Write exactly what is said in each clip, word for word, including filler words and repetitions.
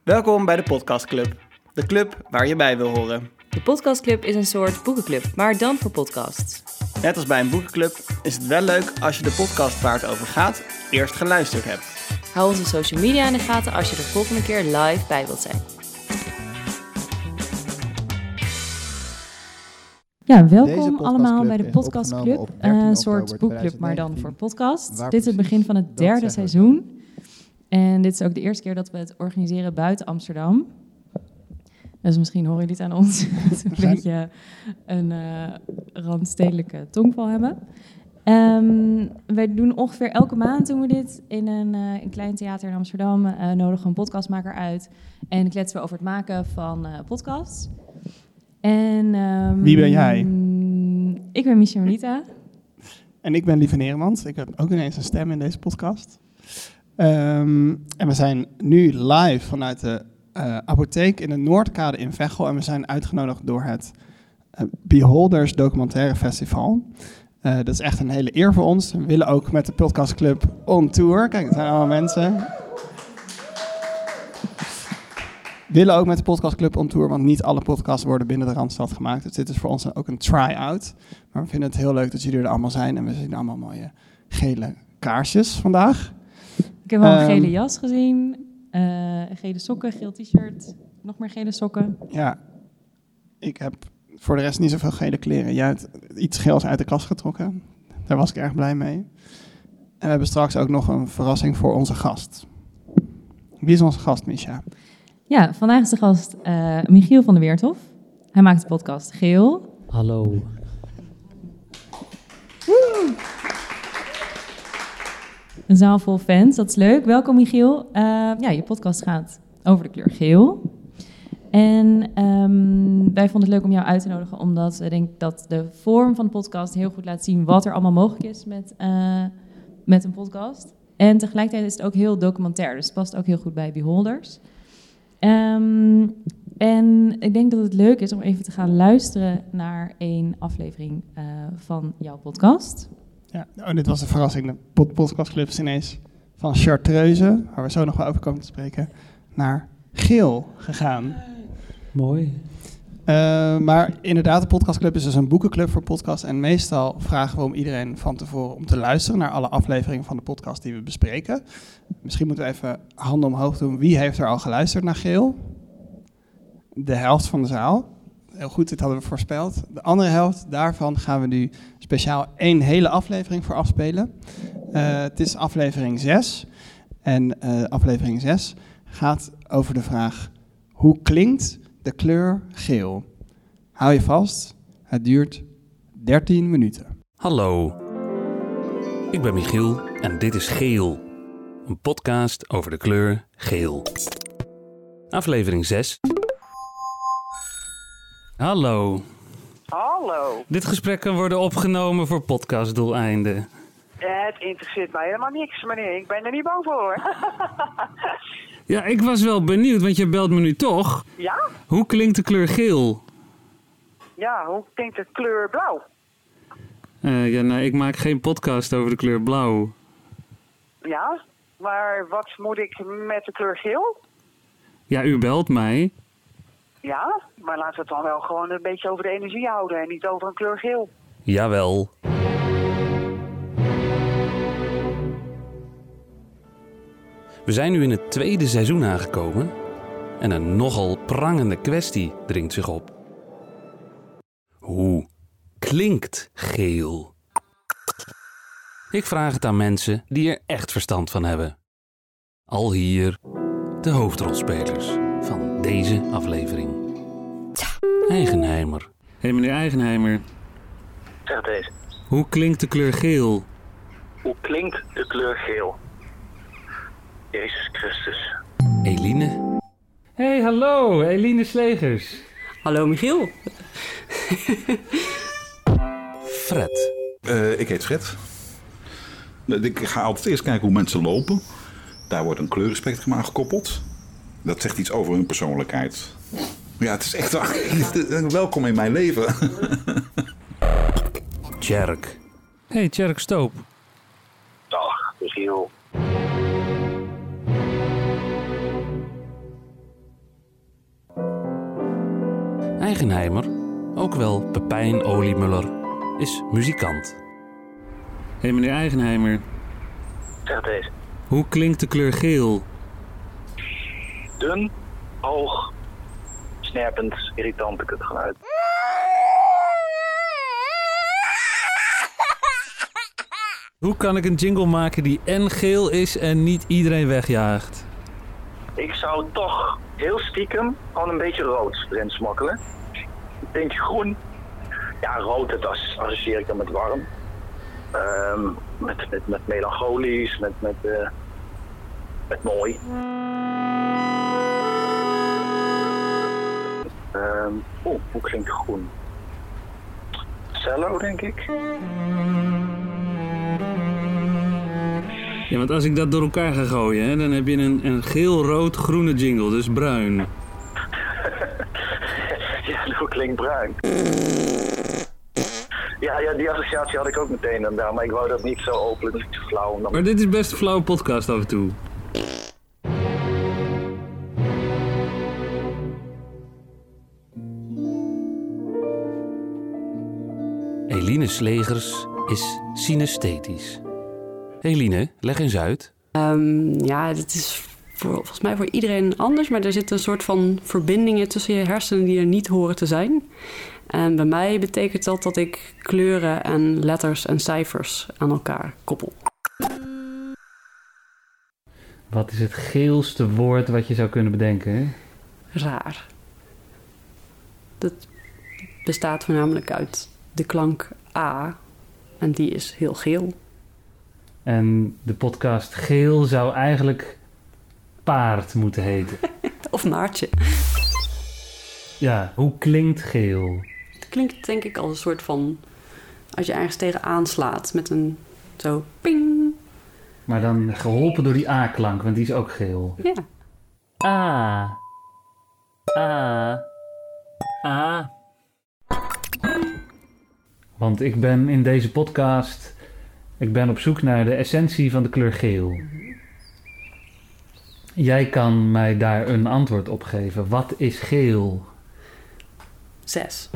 Welkom bij de Podcast Club, de club waar je bij wil horen. De Podcast Club is een soort boekenclub, maar dan voor podcasts. Net als bij een boekenclub is het wel leuk als je de podcast waar het over gaat eerst geluisterd hebt. Hou onze social media in de gaten als je de volgende keer live bij wilt zijn. Ja, welkom allemaal bij de Podcast Club, een soort boekclub, maar dan voor podcast. Dit is het begin van het derde seizoen. En dit is ook de eerste keer dat we het organiseren buiten Amsterdam. Dus misschien horen jullie het aan ons dat we een beetje een uh, randstedelijke tongval hebben. Um, wij doen ongeveer elke maand doen we dit in een, uh, een klein theater in Amsterdam. Uh, nodigen we een podcastmaker uit en kletsen we over het maken van uh, podcasts. En, um, Wie ben jij? Ik ben Micha Melita. En ik ben Lieve Neremans. Ik heb ook ineens een stem in deze podcast. Um, en we zijn nu live vanuit de uh, apotheek in de Noordkade in Veghel. En we zijn uitgenodigd door het uh, Beholders Documentaire Festival. Uh, dat is echt een hele eer voor ons. We willen ook met de Podcast Club on tour. Kijk, het zijn allemaal mensen. We willen ook met de Podcast Club on tour, want niet alle podcasts worden binnen de Randstad gemaakt. Dus dit is voor ons ook een try-out. Maar we vinden het heel leuk dat jullie er allemaal zijn. En we zien allemaal mooie gele kaarsjes vandaag. Ik heb wel een gele jas gezien, uh, gele sokken, geel t-shirt, nog meer gele sokken. Ja, ik heb voor de rest niet zoveel gele kleren. Jij hebt iets geels uit de kast getrokken. Daar was ik erg blij mee. En we hebben straks ook nog een verrassing voor onze gast. Wie is onze gast, Misha? Ja, vandaag is de gast uh, Michiel van der Weerthof. Hij maakt de podcast Geel. Hallo. Woe! Een zaal vol fans, dat is leuk. Welkom Michiel. Uh, ja, je podcast gaat over de kleur geel. En um, wij vonden het leuk om jou uit te nodigen, omdat ik denk dat de vorm van de podcast heel goed laat zien wat er allemaal mogelijk is met, uh, met een podcast. En tegelijkertijd is het ook heel documentair, dus het past ook heel goed bij Beholders. Um, en ik denk dat het leuk is om even te gaan luisteren naar een aflevering uh, van jouw podcast. Ja, oh, dit was een verrassing. De pod- podcastclub is ineens van Chartreuse, waar we zo nog wel over komen te spreken, naar Geel gegaan. Mooi. Uh, maar inderdaad, de podcastclub is dus een boekenclub voor podcasts. En meestal vragen we om iedereen van tevoren om te luisteren naar alle afleveringen van de podcast die we bespreken. Misschien moeten we even handen omhoog doen. Wie heeft er al geluisterd naar Geel? De helft van de zaal. Heel goed, dit hadden we voorspeld. De andere helft, daarvan gaan we nu speciaal één hele aflevering voor afspelen. Uh, het is aflevering zes. En uh, aflevering zes gaat over de vraag: hoe klinkt de kleur geel? Hou je vast, het duurt dertien minuten. Hallo, ik ben Michiel en dit is Geel. Een podcast over de kleur geel. Aflevering zes. Hallo. Hallo. Dit gesprek kan worden opgenomen voor podcastdoeleinden. Het interesseert mij helemaal niks, meneer. Ik ben er niet bang voor, hoor. Ja, ik was wel benieuwd, want je belt me nu toch. Ja? Hoe klinkt de kleur geel? Ja, hoe klinkt de kleur blauw? Uh, ja, nou, ik maak geen podcast over de kleur blauw. Ja, maar wat moet ik met de kleur geel? Ja, u belt mij. Ja, maar laten we het dan wel gewoon een beetje over de energie houden en niet over een kleur geel. Jawel. We zijn nu in het tweede seizoen aangekomen en een nogal prangende kwestie dringt zich op. Hoe klinkt geel? Ik vraag het aan mensen die er echt verstand van hebben. Al hier de hoofdrolspelers van deze aflevering. Eigenheimer. Hé hey, meneer Eigenheimer. Zeg deze. Hoe klinkt de kleur geel? Hoe klinkt de kleur geel? Jezus Christus. Eline. Hey, hallo, Eline Slegers. Hallo Michiel. Fred. Uh, ik heet Fred. Ik ga altijd eerst kijken hoe mensen lopen. Daar wordt een kleurenspectrum aan gekoppeld. Dat zegt iets over hun persoonlijkheid. Ja, het is echt waar. Welkom in mijn leven. Tjerk. Hey, Tjerk Stoop. Dag, Michiel. Eigenheimer, ook wel Pepijn Oliemuller, is muzikant. Hé hey, meneer Eigenheimer. Zeg deze. Hoe klinkt de kleur geel? Dun, hoog, snerpend, irritant het geluid. Hoe kan ik een jingle maken die en geel is en niet iedereen wegjaagt? Ik zou toch heel stiekem gewoon een beetje rood erin smokkelen. Een tintje groen. Ja, rood, dat associeer ik dan met warm. Um, met, met, met melancholisch, met, met, uh, met mooi. Um, Oeh, hoe klinkt groen? Cello, denk ik. Ja, want als ik dat door elkaar ga gooien, hè, dan heb je een, een geel-rood-groene jingle, dus bruin. Ja, hoe klinkt bruin? Ja, ja, die associatie had ik ook meteen dan daar, maar ik wou dat niet zo openlijk, dat is te flauw. Dan... Maar dit is best een flauwe podcast af en toe. Eline Slegers is synesthetisch. Eline, leg eens uit. Um, ja, het is voor, volgens mij voor iedereen anders, maar er zitten een soort van verbindingen tussen je hersenen die er niet horen te zijn. En bij mij betekent dat dat ik kleuren en letters en cijfers aan elkaar koppel. Wat is het geelste woord wat je zou kunnen bedenken? Hè? Raar. Dat bestaat voornamelijk uit de klank A en die is heel geel. En de podcast Geel zou eigenlijk Paard moeten heten. Of Maartje. Ja, hoe klinkt geel? Het klinkt denk ik als een soort van... als je ergens tegen aanslaat met een zo ping. Maar dan geholpen door die A-klank, want die is ook geel. Ja. A. A. A. Want ik ben in deze podcast... Ik ben op zoek naar de essentie van de kleur geel. Jij kan mij daar een antwoord op geven. Wat is geel? Zes.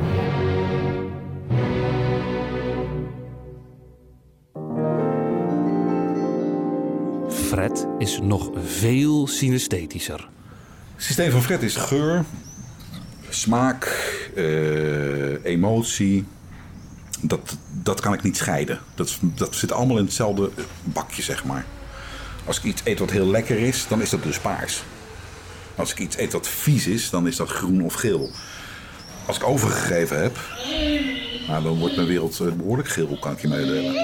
Fred is nog veel synesthetischer. Het systeem van Fred is geur, smaak, uh, emotie. Dat, dat kan ik niet scheiden. Dat, dat zit allemaal in hetzelfde bakje, zeg maar. Als ik iets eet wat heel lekker is, dan is dat dus paars. Als ik iets eet wat vies is, dan is dat groen of geel. Als ik overgegeven heb, nou, dan wordt mijn wereld behoorlijk geel, kan ik je meedelen.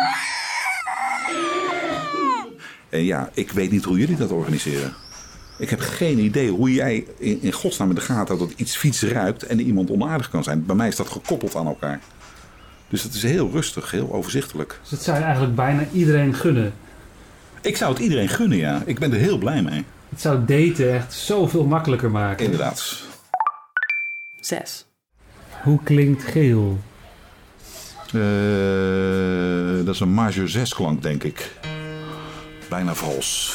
En ja, ik weet niet hoe jullie dat organiseren. Ik heb geen idee hoe jij in, in godsnaam in de gaten houdt dat iets vies ruikt en iemand onaardig kan zijn. Bij mij is dat gekoppeld aan elkaar. Dus het is heel rustig, heel overzichtelijk. Dus dat zou je eigenlijk bijna iedereen gunnen? Ik zou het iedereen gunnen, ja. Ik ben er heel blij mee. Het zou daten echt zoveel makkelijker maken. Inderdaad. Zes. Hoe klinkt geel? Uh, dat is een majeur zes klank, denk ik. Bijna vals.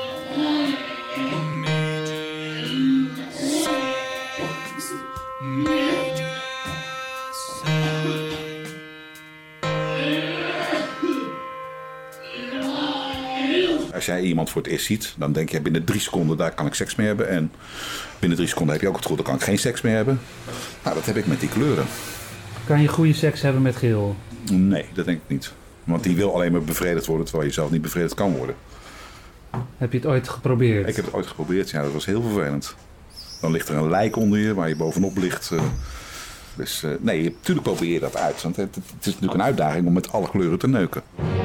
Als jij iemand voor het eerst ziet, dan denk je binnen drie seconden, daar kan ik seks mee hebben. En binnen drie seconden heb je ook het gevoel, daar kan ik geen seks mee hebben. Nou, dat heb ik met die kleuren. Kan je goede seks hebben met geel? Nee, dat denk ik niet. Want die wil alleen maar bevredigd worden, terwijl je zelf niet bevredigd kan worden. Heb je het ooit geprobeerd? Ik heb het ooit geprobeerd, ja, dat was heel vervelend. Dan ligt er een lijk onder je, waar je bovenop ligt. Uh, dus uh, nee, natuurlijk probeer je dat uit. Want het, het is natuurlijk een uitdaging om met alle kleuren te neuken.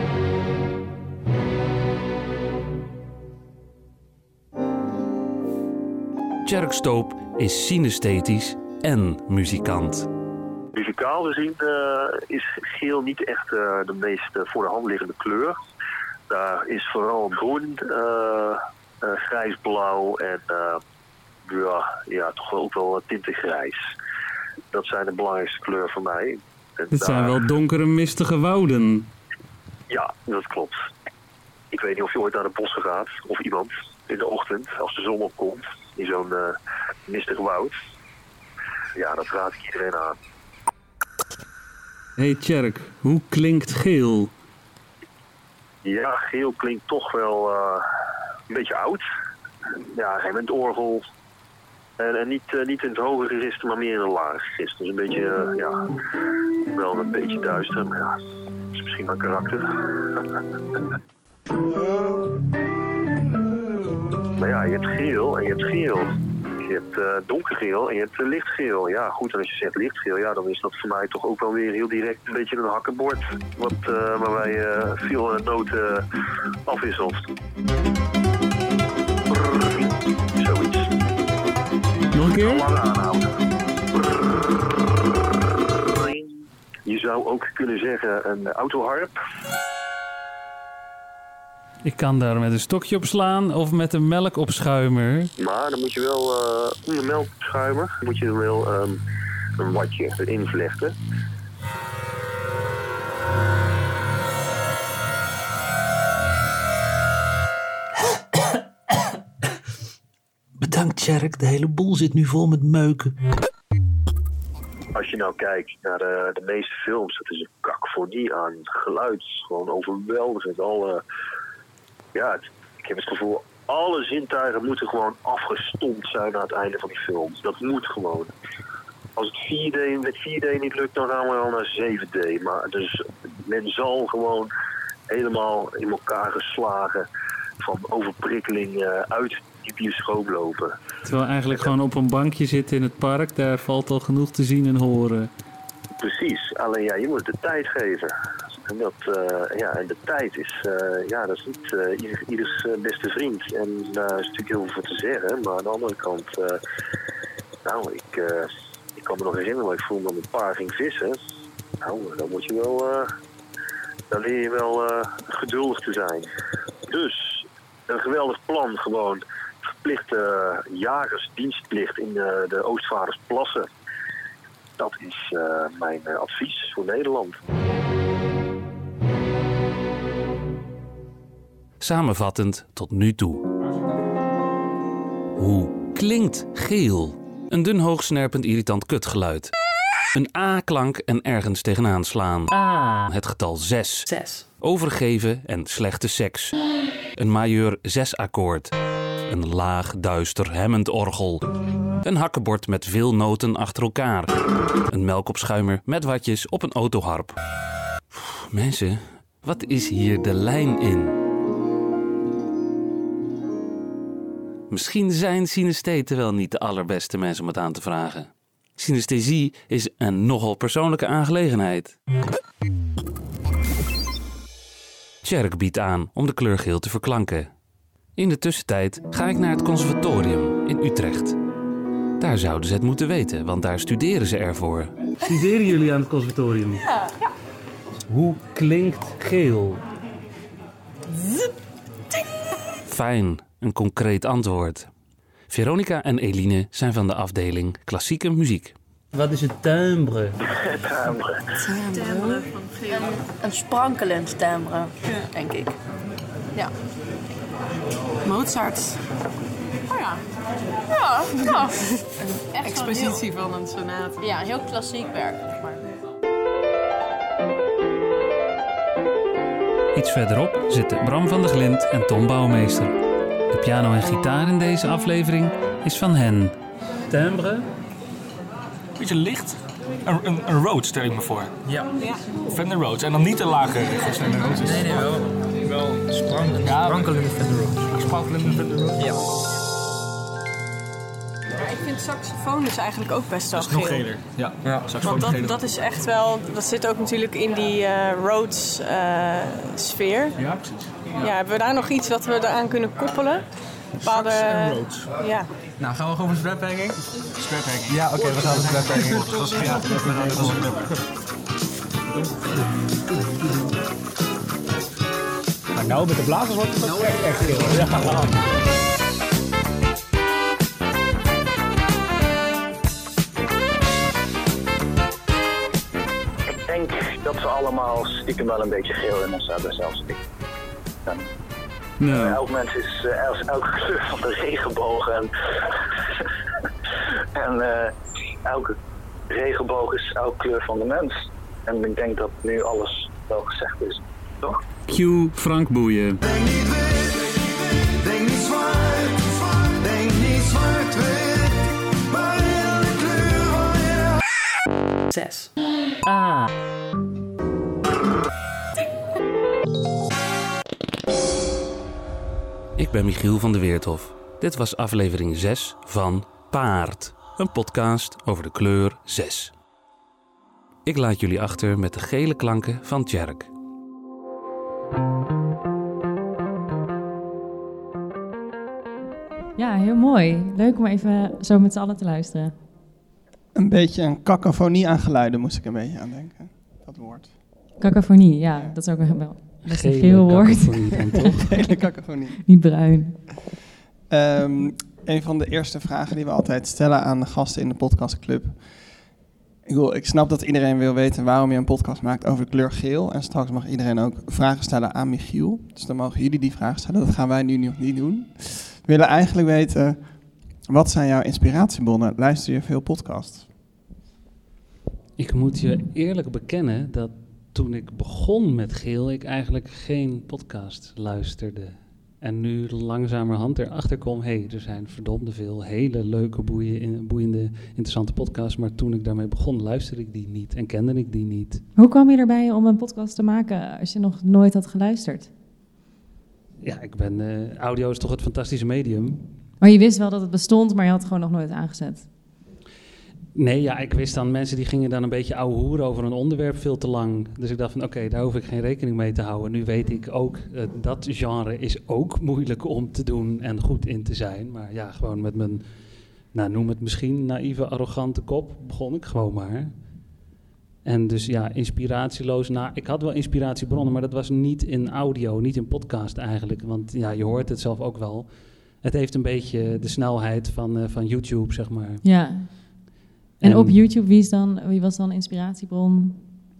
Tjerk Stoop is synesthetisch en muzikant. Muzikaal gezien uh, is geel niet echt uh, de meest uh, voor de hand liggende kleur. Daar is vooral groen, uh, uh, grijsblauw en uh, ja, ja, toch wel ook wel tinten grijs. Dat zijn de belangrijkste kleuren voor mij. En Dit daar... zijn wel donkere, mistige wouden. Ja, dat klopt. Ik weet niet of je ooit naar de bossen gaat, of iemand, in de ochtend, als de zon opkomt, in zo'n uh, mistig woud. ja, dat raad ik iedereen aan. Hey Tjerk, hoe klinkt geel? Ja, geel klinkt toch wel uh, een beetje oud. Ja, geen met orgel. En, en niet, uh, niet in het hoge register, maar meer in het lage register. Dus een beetje, uh, ja, wel een beetje duister. Maar ja, dat is misschien mijn karakter. Maar ja, je hebt geel en je hebt geel. Je hebt uh, donkergeel en je hebt uh, lichtgeel. Ja, goed, en als je zegt lichtgeel, ja, dan is dat voor mij toch ook wel weer heel direct een beetje een hakkenbord. Wat, uh, waarbij je uh, veel uh, noten uh, afwisselt. Brrr, zoiets. Nog een keer? Lang aanhouden. Je zou ook kunnen zeggen een autoharp. Ik kan daar met een stokje op slaan of met een melkopschuimer. Maar dan moet je wel, uh, om de melkopschuimer, moet je er wel um, een watje erin vlechten. Bedankt, Tjerk. De hele boel zit nu vol met meuken. Als je nou kijkt naar de, de meeste films, dat is een kakfonie aan geluid. Gewoon overweldigend. Alle, ja, het, ik heb het gevoel, alle zintuigen moeten gewoon afgestompt zijn aan het einde van die film. Dat moet gewoon. Als het vier D, met vier D niet lukt, dan gaan we al naar zeven D. Maar dus men zal gewoon helemaal in elkaar geslagen van overprikkeling uh, uit die bioscoop lopen. Terwijl eigenlijk gewoon op een bankje zitten in het park, daar valt al genoeg te zien en horen. Precies, alleen ja, je moet de tijd geven. En, dat, uh, ja, en de tijd is, uh, ja, dat is niet uh, ieder, ieders uh, beste vriend. En daar is natuurlijk heel veel voor te zeggen. Maar aan de andere kant, uh, nou, ik, uh, ik kan me nog herinneren dat ik vroeger met een paar ging vissen. Nou, dan moet je wel, uh, dan leer je wel uh, geduldig te zijn. Dus, een geweldig plan gewoon. Verplichte uh, jagersdienstplicht in de, de Oostvaardersplassen. Dat is uh, mijn uh, advies voor Nederland. Samenvattend tot nu toe. Hoe klinkt geel? Een dun, hoogsnerpend, irritant kutgeluid. Een A-klank en ergens tegenaan slaan. Ah. Het getal zes. Zes. Overgeven en slechte seks. Een majeur zes akkoord. Een laag, duister, hemmend orgel. Een hakkenbord met veel noten achter elkaar. Een melkopschuimer met watjes op een autoharp. Pff, mensen, wat is hier de lijn in? Misschien zijn synestheten wel niet de allerbeste mensen om het aan te vragen. Synesthesie is een nogal persoonlijke aangelegenheid. Tjerk biedt aan om de kleur geel te verklanken. In de tussentijd ga ik naar het conservatorium in Utrecht. Daar zouden ze het moeten weten, want daar studeren ze ervoor. Studeren jullie aan het conservatorium? Ja. ja. Hoe klinkt geel? Fijn, een concreet antwoord. Veronica en Eline zijn van de afdeling klassieke muziek. Wat is het timbre? Timbre. Timbre van geel. Een, een sprankelend timbre, ja. Denk ik. Ja. Mozart. Oh ja. Ja, ja. Een expositie heel... van een sonate. Ja, heel klassiek werk. Maar... Iets verderop zitten Bram van der Glint en Tom Bouwmeester. De piano en gitaar in deze aflevering is van hen. Timbre? Beetje licht. Een, een, een Rhodes stel ik me voor. Ja. ja. Fender Rhodes. En dan niet een lage Fender Rhodes. Nee, nee, wel. Wel sprankelende, ja, sprankelende Fender Rhodes. Sprankelende Fender Rhodes? Ja. Ja, ik vind saxofoon is eigenlijk ook best wel geel. Nog geler. Ja, ja. Want dat, dat is echt wel... Dat zit ook natuurlijk in die uh, Rhodes uh, sfeer. Ja, precies. Ja. ja, hebben we daar nog iets wat we eraan kunnen koppelen? Bepaalde... Sax en Rhodes. Ja. Nou, gaan we gewoon voor strap hanging? Strap hanging. Ja, oké, okay, we gaan voor strap hanging. Dat is ja, dat is Maar nou, met de blazers wordt het nou echt, echt geel. Ja. Ik denk dat ze allemaal stiekem wel een beetje geel in ons hebben, zelfs ik. Ja. No. Elk mens is uh, elke kleur van de regenboog en, en uh, elke regenboog is elke kleur van de mens. En ik denk dat nu alles wel gezegd is, toch? Q Frank Boeien. Denk niet wit, denk niet zwart, denk niet zwart-wit, maar heel de kleur van je. Zes. Ah. Ik ben Michiel van der Weerthof. Dit was aflevering zes van Paard, een podcast over de kleur zes. Ik laat jullie achter met de gele klanken van Tjerk. Ja, heel mooi. Leuk om even zo met z'n allen te luisteren. Een beetje een cacophonie aan geluiden moest ik een beetje aan denken. Dat woord. Cacophonie, ja, ja. Dat is ook wel best een geel woord. Gele cacophonie. Niet bruin. Um, een van de eerste vragen die we altijd stellen aan de gasten in de podcastclub. Ik, wil, ik snap dat iedereen wil weten waarom je een podcast maakt over de kleur geel. En straks mag iedereen ook vragen stellen aan Michiel. Dus dan mogen jullie die vragen stellen. Dat gaan wij nu nog niet doen. We willen eigenlijk weten, wat zijn jouw inspiratiebronnen? Luister je veel podcasts? Ik moet je eerlijk bekennen dat toen ik begon met geel, ik eigenlijk geen podcast luisterde. En nu langzamerhand erachter kom, hé, hey, er zijn verdomde veel hele leuke, boeien, boeiende, interessante podcasts. Maar toen ik daarmee begon, luisterde ik die niet en kende ik die niet. Hoe kwam je erbij om een podcast te maken als je nog nooit had geluisterd? Ja, ik ben, uh, audio is toch het fantastische medium. Maar je wist wel dat het bestond, maar je had het gewoon nog nooit aangezet. Nee, ja, ik wist dan, mensen die gingen dan een beetje ouwe hoeren over een onderwerp veel te lang. Dus ik dacht van, oké, okay, daar hoef ik geen rekening mee te houden. Nu weet ik ook, uh, dat genre is ook moeilijk om te doen en goed in te zijn. Maar ja, gewoon met mijn, nou noem het misschien naïeve, arrogante kop, begon ik gewoon maar. En dus ja, inspiratieloos. Nou, ik had wel inspiratiebronnen, maar dat was niet in audio, niet in podcast eigenlijk. Want ja, je hoort het zelf ook wel. Het heeft een beetje de snelheid van, uh, van YouTube, zeg maar. Ja. En, en op YouTube, wie, is dan, wie was dan inspiratiebron?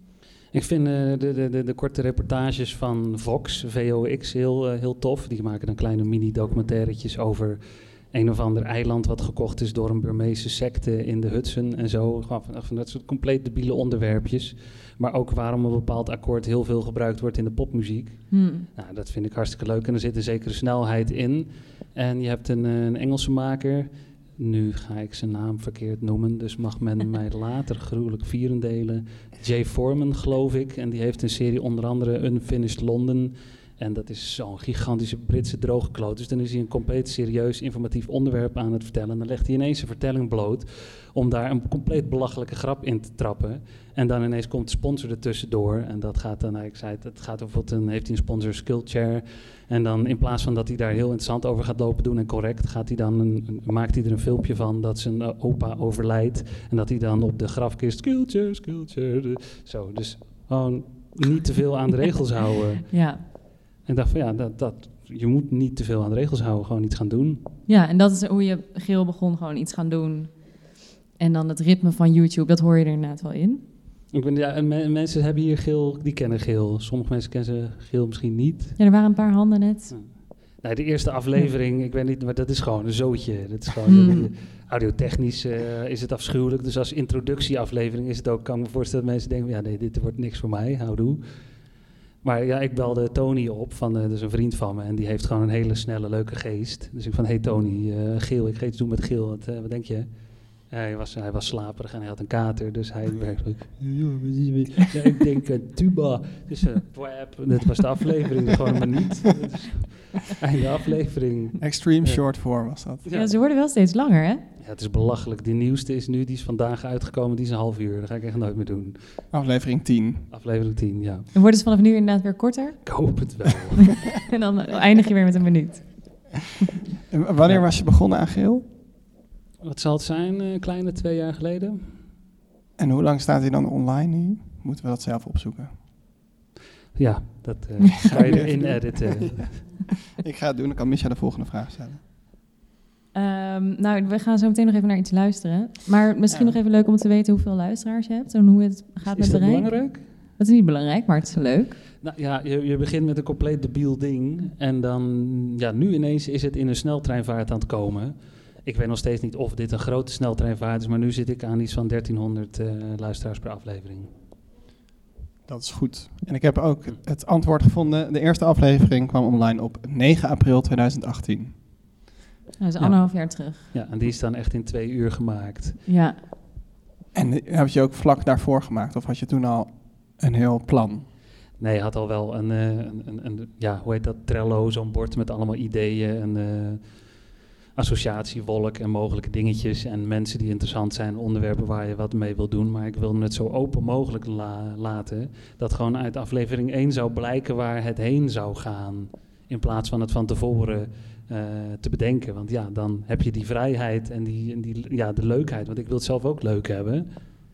Ik vind uh, de, de, de, de korte reportages van Vox, V O X, heel, uh, heel tof. Die maken dan kleine mini-documentairetjes over een of ander eiland wat gekocht is door een Burmeese secte in de Hudson en zo. Gewoon van, van dat soort compleet debiele onderwerpjes. Maar ook waarom een bepaald akkoord heel veel gebruikt wordt in de popmuziek. Hmm. Nou, dat vind ik hartstikke leuk en er zit een zekere snelheid in. En je hebt een, een Engelse maker. Nu ga ik zijn naam verkeerd noemen, dus mag men mij later gruwelijk vierendelen. Jay Foreman, geloof ik. En die heeft een serie onder andere Unfinished London. En dat is zo'n gigantische Britse droogkloot. Dus dan is hij een compleet serieus informatief onderwerp aan het vertellen. En dan legt hij ineens een vertelling bloot om daar een compleet belachelijke grap in te trappen. En dan ineens komt de sponsor er tussendoor. En dat gaat dan, nou, ik zei het, het gaat bijvoorbeeld, een, heeft hij een sponsor Skillshare. En dan in plaats van dat hij daar heel interessant over gaat lopen doen en correct, gaat hij dan een, een, maakt hij er een filmpje van dat zijn uh, opa overlijdt. En dat hij dan op de grafkist, Skillshare, Skillshare. Zo, dus gewoon niet te veel aan de regels houden. Ja. En ik dacht van ja, dat, dat, je moet niet te veel aan de regels houden, gewoon iets gaan doen. Ja, en dat is hoe je geel begon, gewoon iets gaan doen. En dan het ritme van YouTube, dat hoor je er inderdaad wel in. Ik ben, ja, me, mensen hebben hier geel, die kennen geel. Sommige mensen kennen ze geel misschien niet. Ja, er waren een paar handen net. Ja. Nou, de eerste aflevering, ja. ik weet niet, maar dat is gewoon een zootje. Dat is gewoon, mm. audiotechnisch uh, is het afschuwelijk. Dus als introductieaflevering is het ook, kan ik me voorstellen dat mensen denken, ja nee, dit wordt niks voor mij, houdoe. Maar ja, ik belde Tony op, van, uh, dat is een vriend van me, en die heeft gewoon een hele snelle, leuke geest. Dus ik van, hey Tony, uh, geel, ik ga iets doen met geel, wat, uh, wat denk je? Hij was, hij was slaperig en hij had een kater, dus hij werkte. Ja, ik denk uh, tuba. Dus uh, dit was de aflevering, gewoon maar niet. Einde aflevering. Extreme ja. short form was dat. Ja. Ja, ze worden wel steeds langer, hè? Ja, het is belachelijk. Die nieuwste is nu, die is vandaag uitgekomen, die is een half uur. Dat ga ik echt nooit meer doen. Aflevering tien. Aflevering tien, ja. En worden ze vanaf nu inderdaad weer korter? Ik hoop het wel. En dan eindig je weer met een minuut. En wanneer ja. was je begonnen aan geel? Wat zal het zijn, een uh, kleine twee jaar geleden. En hoe lang staat hij dan online nu? Moeten we dat zelf opzoeken? Ja, dat uh, ga je erin editen. Ja. Ik ga het doen, dan kan Misha de volgende vraag stellen. Um, nou, we gaan zo meteen nog even naar iets luisteren. Maar misschien ja. nog even leuk om te weten hoeveel luisteraars je hebt en hoe het gaat is met bereik. Is dat belangrijk? Dat is niet belangrijk, maar het is leuk. Nou ja, je, je begint met een compleet debiel ding. En dan, ja, nu ineens is het in een sneltreinvaart aan het komen. Ik weet nog steeds niet of dit een grote sneltreinvaart is, maar nu zit ik aan iets van dertienhonderd uh, luisteraars per aflevering. Dat is goed. En ik heb ook het antwoord gevonden. De eerste aflevering kwam online op negen april tweeduizend achttien. Dat is anderhalf ja. jaar terug. Ja, en die is dan echt in twee uur gemaakt. Ja. En heb je ook vlak daarvoor gemaakt? Of had je toen al een heel plan? Nee, je had al wel een, een, een, een ja, hoe heet dat, Trello, zo'n bord met allemaal ideeën, een uh, associatiewolk en mogelijke dingetjes en mensen die interessant zijn, onderwerpen waar je wat mee wil doen. Maar ik wilde het zo open mogelijk la- laten, dat gewoon uit aflevering één zou blijken waar het heen zou gaan, in plaats van het van tevoren uh, te bedenken. Want ja, dan heb je die vrijheid en die, en die, ja, de leukheid, want ik wil het zelf ook leuk hebben.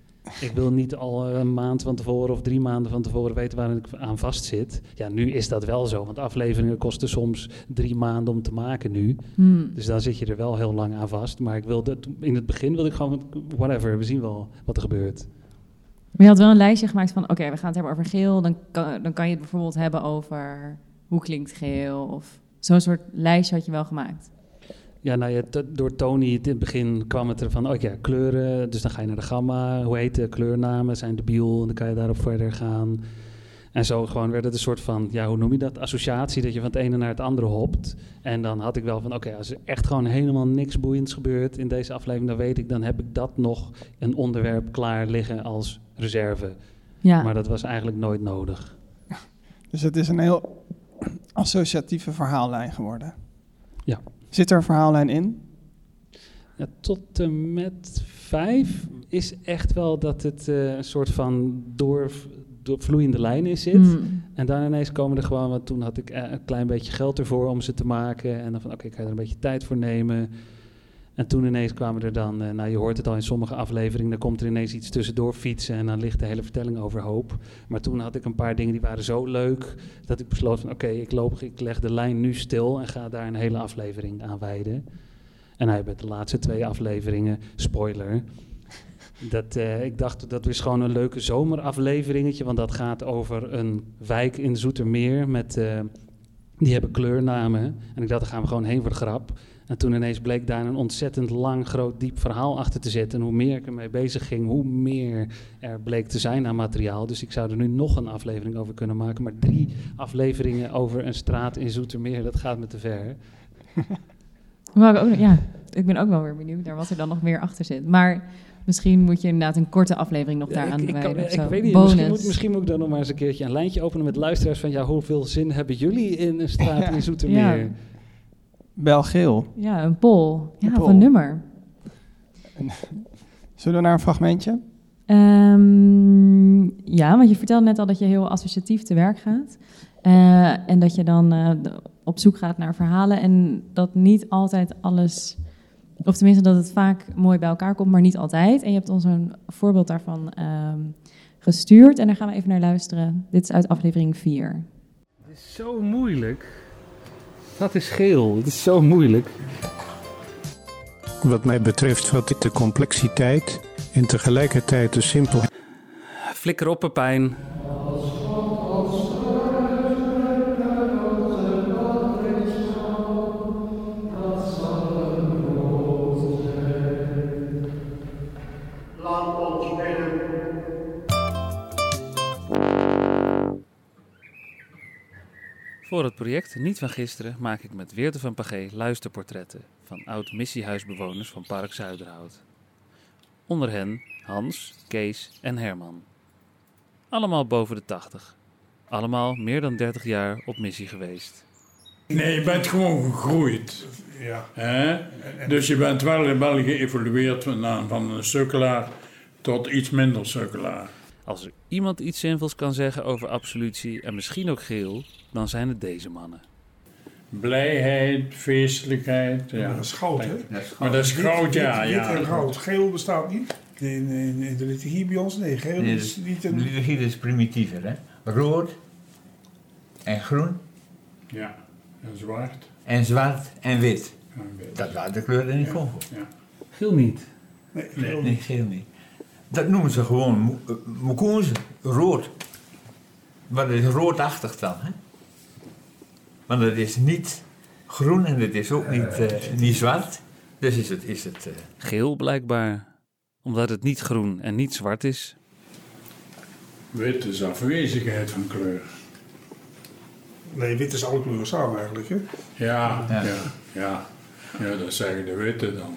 Ik wil niet al een maand van tevoren of drie maanden van tevoren weten waar ik aan vast zit. Ja, nu is dat wel zo, want afleveringen kosten soms drie maanden om te maken nu. Hmm. Dus dan zit je er wel heel lang aan vast. Maar ik wilde, in het begin wilde ik gewoon, whatever, we zien wel wat er gebeurt. Maar je had wel een lijstje gemaakt van, oké, okay, we gaan het hebben over geel. Dan kan, dan kan je het bijvoorbeeld hebben over hoe klinkt geel. Of zo'n soort lijstje had je wel gemaakt. Ja, nou ja, t- door Tony in het begin kwam het er van, oh ja, kleuren, dus dan ga je naar de gamma, hoe heet de kleurnamen, zijn debiel, en dan kan je daarop verder gaan. En zo gewoon werd het een soort van, ja, hoe noem je dat, associatie, dat je van het ene naar het andere hopt. En dan had ik wel van, oké, okay, als er echt gewoon helemaal niks boeiends gebeurt in deze aflevering, dan weet ik, dan heb ik dat nog een onderwerp klaar liggen als reserve. Ja. Maar dat was eigenlijk nooit nodig. Dus het is een heel associatieve verhaallijn geworden. Ja. Zit er een verhaallijn in? Ja, tot en met vijf is echt wel dat het uh, een soort van door, door vloeiende lijn in zit. Mm. En dan ineens komen er gewoon, want toen had ik uh, een klein beetje geld ervoor om ze te maken. En dan van, oké, okay, ik ga er een beetje tijd voor nemen. En toen ineens kwamen er dan, uh, nou je hoort het al in sommige afleveringen, dan komt er ineens iets tussendoor fietsen en dan ligt de hele vertelling overhoop. Maar toen had ik een paar dingen die waren zo leuk, dat ik besloot van oké, okay, ik loop, ik leg de lijn nu stil en ga daar een hele aflevering aan wijden. En hij met de laatste twee afleveringen, spoiler, dat, uh, ik dacht dat is gewoon een leuke zomerafleveringetje, want dat gaat over een wijk in Zoetermeer met, uh, die hebben kleurnamen. En ik dacht, daar gaan we gewoon heen voor de grap. En toen ineens bleek daar een ontzettend lang, groot, diep verhaal achter te zitten. En hoe meer ik ermee bezig ging, hoe meer er bleek te zijn aan materiaal. Dus ik zou er nu nog een aflevering over kunnen maken. Maar drie afleveringen over een straat in Zoetermeer, dat gaat me te ver. Maar ook, ja, ik ben ook wel weer benieuwd naar wat er dan nog meer achter zit. Maar misschien moet je inderdaad een korte aflevering nog daaraan ja, wijden. Ik, ik, ik weet niet, misschien moet, misschien moet ik dan nog maar eens een keertje een lijntje openen met luisteraars van ja, hoeveel zin hebben jullie in een straat ja, in Zoetermeer? Ja. Bel geel. Ja, een poll. Ja, een of een nummer. Zullen we naar een fragmentje? Um, ja, want je vertelde net al dat je heel associatief te werk gaat. Uh, en dat je dan uh, op zoek gaat naar verhalen. En dat niet altijd alles, of tenminste dat het vaak mooi bij elkaar komt, maar niet altijd. En je hebt ons een voorbeeld daarvan um, gestuurd. En daar gaan we even naar luisteren. Dit is uit aflevering vier. Het is zo moeilijk. Dat is geel. Het is zo moeilijk. Wat mij betreft vat ik de complexiteit en tegelijkertijd de simpelheid. Flikker op, Pepijn. Voor het project Niet van Gisteren maak ik met Weerte van Pagé luisterportretten van oud-missiehuisbewoners van Park Zuiderhout. Onder hen Hans, Kees en Herman. Allemaal boven de tachtig. Allemaal meer dan dertig jaar op missie geweest. Nee, je bent gewoon gegroeid. Ja. Hè? Dus je bent wel, wel geëvolueerd van, van een sukkelaar tot iets minder sukkelaar. Als er iemand iets zinvols kan zeggen over absolutie en misschien ook geel, dan zijn het deze mannen. Blijheid, feestelijkheid. Ja. Maar dat is goud, hè? Dat is maar dat is goud, ja. Wit, ja. wit en goud. Geel bestaat niet. In, in, in de liturgie bij ons, nee, geel nee, is niet een... De liturgie is primitiever, hè? Rood en groen. Ja, en zwart. En zwart en wit. En wit. Dat waren de kleuren niet Congo. Ja. Geel niet? Nee, geel nee, niet. Nee, geel niet. Dat noemen ze gewoon moekoenze, rood. Maar dat is roodachtig dan, hè? Want het is niet groen en het is ook niet, uh, niet zwart. Dus is het... Is het uh... Geel blijkbaar, omdat het niet groen en niet zwart is. Wit is afwezigheid van kleur. Nee, wit is alle kleuren samen eigenlijk, hè? Ja, ja, ja. ja. ja dat zeggen de witte dan.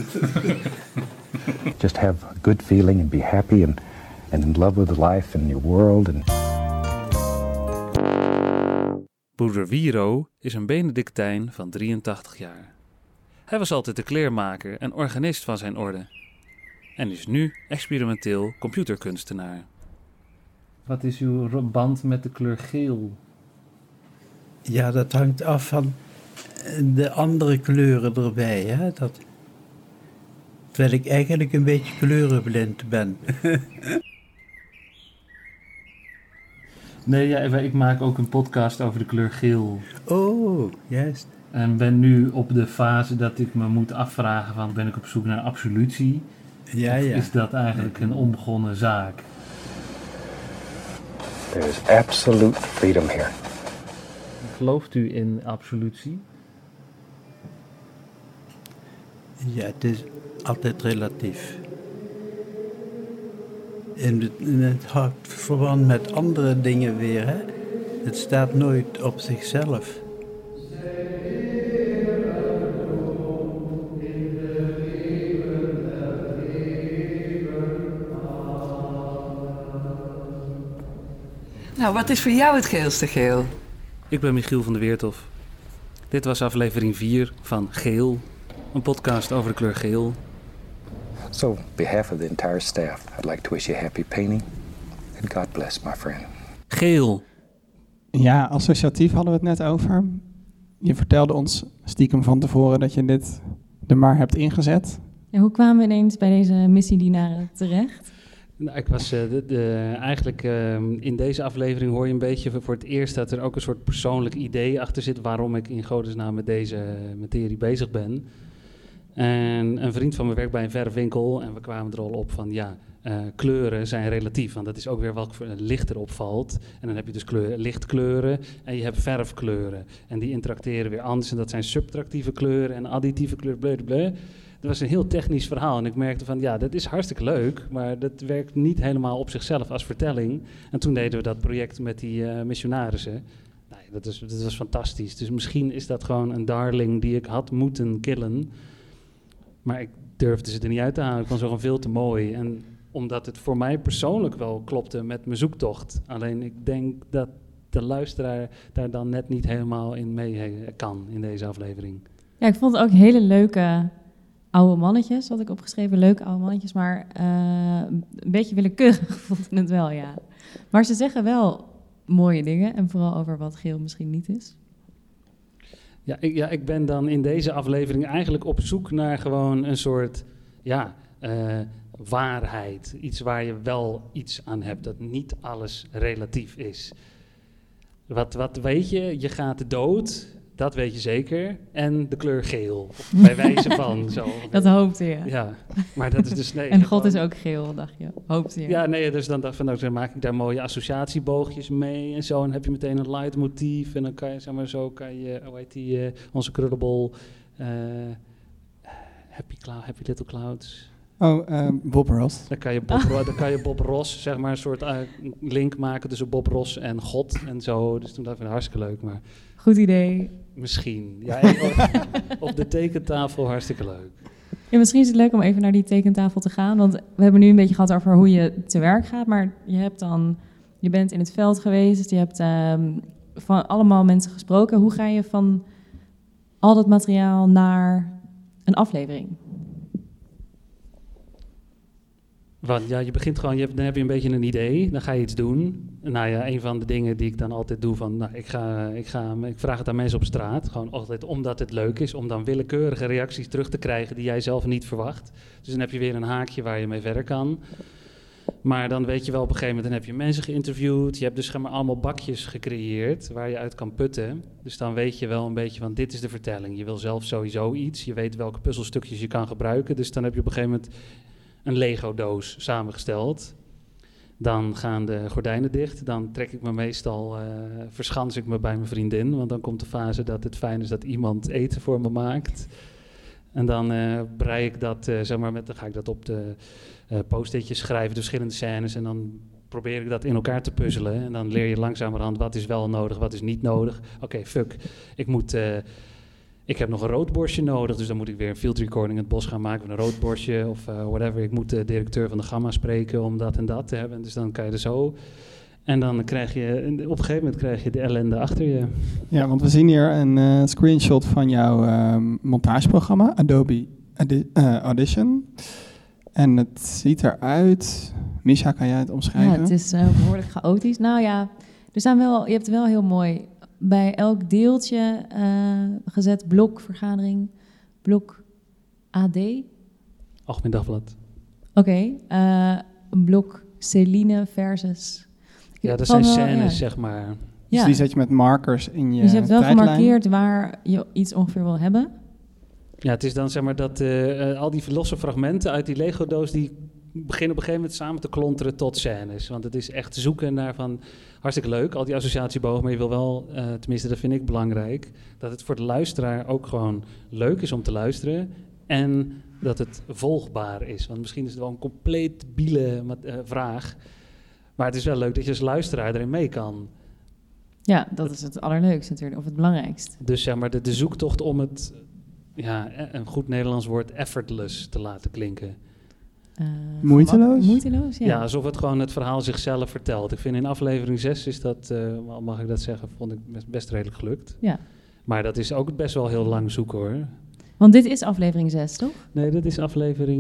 Just have a good feeling and be happy and, and in love with life and your world. And... Broeder Wiro is een Benedictijn van drieëntachtig jaar. Hij was altijd de kleermaker en organist van zijn orde. En is nu experimenteel computerkunstenaar. Wat is uw band met de kleur geel? Ja, dat hangt af van de andere kleuren erbij. Hè? Dat, terwijl ik eigenlijk een beetje kleurenblind ben. Nee, ja, ik maak ook een podcast over de kleur geel. Oh, juist. En ben nu op de fase dat ik me moet afvragen van, ben ik op zoek naar absolutie? Ja, of ja. is dat eigenlijk een onbegonnen zaak? There is absolute freedom here. Gelooft u in absolutie? Ja, het is altijd relatief. In het, in het houdt verband met andere dingen weer, hè? Het staat nooit op zichzelf. Nou, wat is voor jou het geelste geel? Ik ben Michiel van der Weerthof. Dit was aflevering vier van Geel, een podcast over de kleur geel. So, on behalf of the entire staff, I'd like to wish you happy painting and God bless, my friend. Geel. Ja, associatief hadden we het net over. Je vertelde ons stiekem van tevoren dat je dit er maar hebt ingezet. Ja, hoe kwamen we ineens bij deze missiedienaren terecht? Nou, ik was uh, de, de, eigenlijk uh, in deze aflevering hoor je een beetje voor het eerst dat er ook een soort persoonlijk idee achter zit waarom ik in godesnaam met deze materie bezig ben. En een vriend van me werkt bij een verfwinkel en we kwamen er al op van ja, uh, kleuren zijn relatief, want dat is ook weer welk licht erop valt. En dan heb je dus kleur, lichtkleuren en je hebt verfkleuren en die interacteren weer anders en dat zijn subtractieve kleuren en additieve kleuren, blablabla. Dat was een heel technisch verhaal en ik merkte van ja, dat is hartstikke leuk, maar dat werkt niet helemaal op zichzelf als vertelling. En toen deden we dat project met die uh, missionarissen. Nou, dat, is, dat was fantastisch. Dus misschien is dat gewoon een darling die ik had moeten killen. Maar ik durfde ze er niet uit te halen. Ik vond ze gewoon veel te mooi. En omdat het voor mij persoonlijk wel klopte met mijn zoektocht. Alleen ik denk dat de luisteraar daar dan net niet helemaal in mee kan in deze aflevering. Ja, ik vond het ook hele leuke oude mannetjes, had ik opgeschreven. Leuke oude mannetjes, maar uh, een beetje willekeurig vond ik het wel, ja. Maar ze zeggen wel mooie dingen en vooral over wat geel misschien niet is. Ja ik, ja, ik ben dan in deze aflevering eigenlijk op zoek naar gewoon een soort ja, uh, waarheid. Iets waar je wel iets aan hebt, dat niet alles relatief is. Wat, wat weet je? Je gaat dood, dat weet je zeker. En de kleur geel, bij wijze van. Zo. Dat hoopte je. Ja, maar dat is dus nee. En God is ook geel, dacht je. Hoopte je. Ja, nee, dus dan dacht ik van, nou, dan maak ik daar mooie associatieboogjes mee en zo. En dan heb je meteen een leidmotief. En dan kan je, zeg maar, zo kan je, hoe heet die, uh, onze krullebol, uh, Happy, Cloud, Happy Little Clouds. Oh, uh, Bob Ross. Dan kan je Bob, dan kan je Bob Ross, zeg maar, een soort uh, link maken tussen Bob Ross en God en zo. Dus toen dacht ik, hartstikke leuk, maar... Goed idee. Misschien. Ja, op de tekentafel hartstikke leuk. Ja, misschien is het leuk om even naar die tekentafel te gaan. Want we hebben nu een beetje gehad over hoe je te werk gaat. Maar je hebt dan, je bent in het veld geweest. Je hebt um, van allemaal mensen gesproken. Hoe ga je van al dat materiaal naar een aflevering? Want ja, je begint gewoon, je hebt, dan heb je een beetje een idee, dan ga je iets doen. Nou ja, een van de dingen die ik dan altijd doe, van, nou, ik, ga, ik, ga, ik vraag het aan mensen op straat. Gewoon altijd omdat het leuk is, om dan willekeurige reacties terug te krijgen die jij zelf niet verwacht. Dus dan heb je weer een haakje waar je mee verder kan. Maar dan weet je wel op een gegeven moment, dan heb je mensen geïnterviewd. Je hebt dus maar, allemaal bakjes gecreëerd waar je uit kan putten. Dus dan weet je wel een beetje van, dit is de vertelling. Je wil zelf sowieso iets, je weet welke puzzelstukjes je kan gebruiken. Dus dan heb je op een gegeven moment een Lego-doos samengesteld. Dan gaan de gordijnen dicht. Dan trek ik me meestal, uh, verschans ik me bij mijn vriendin. Want dan komt de fase dat het fijn is dat iemand eten voor me maakt. En dan uh, brei ik dat, uh, zeg maar, met, dan ga ik dat op de uh, post-itjes schrijven, de verschillende scènes. En dan probeer ik dat in elkaar te puzzelen. En dan leer je langzamerhand wat is wel nodig, wat is niet nodig. Oké, okay, fuck, ik moet... Uh, Ik heb nog een roodborstje nodig, dus dan moet ik weer een field recording in het bos gaan maken van een roodborstje of uh, whatever. Ik moet de directeur van de Gamma spreken om dat en dat te hebben. Dus dan kan je er zo... En dan krijg je, op een gegeven moment krijg je de ellende achter je. Ja, want we zien hier een uh, screenshot van jouw uh, montageprogramma, Adobe Adi- uh, Audition. En het ziet eruit... Misha, kan jij het omschrijven? Ja, het is uh, behoorlijk chaotisch. Nou ja, er zijn wel, je hebt wel heel mooi... bij elk deeltje uh, gezet blokvergadering, blok A D. Algemeen Dagblad. Oké, okay, uh, een blok Celine versus... Ja, dat zijn wel, scènes, ja. zeg maar. Dus ja. die zet je met markers in je Dus je hebt wel tijdlijn. gemarkeerd waar je iets ongeveer wil hebben. Ja, het is dan zeg maar dat uh, uh, al die losse fragmenten uit die Lego-doos... die beginnen op een gegeven moment samen te klonteren tot scènes. Want het is echt zoeken naar van... hartstikke leuk, al die associatiebogen, maar je wil wel... Uh, tenminste, dat vind ik belangrijk... dat het voor de luisteraar ook gewoon leuk is om te luisteren... en dat het volgbaar is. Want misschien is het wel een compleet biele uh, vraag... maar het is wel leuk dat je als luisteraar erin mee kan. Ja, dat is het allerleukste natuurlijk, of het belangrijkst. Dus zeg maar, de, de zoektocht om het... ja, een goed Nederlands woord effortless te laten klinken... Uh, moeiteloos? Moeiteloos, ja. Ja, alsof het gewoon het verhaal zichzelf vertelt. Ik vind in aflevering zes is dat, uh, mag ik dat zeggen, vond ik best, best redelijk gelukt. Ja. Maar dat is ook best wel heel lang zoeken hoor. Want dit is aflevering zes, toch? Nee, dit is aflevering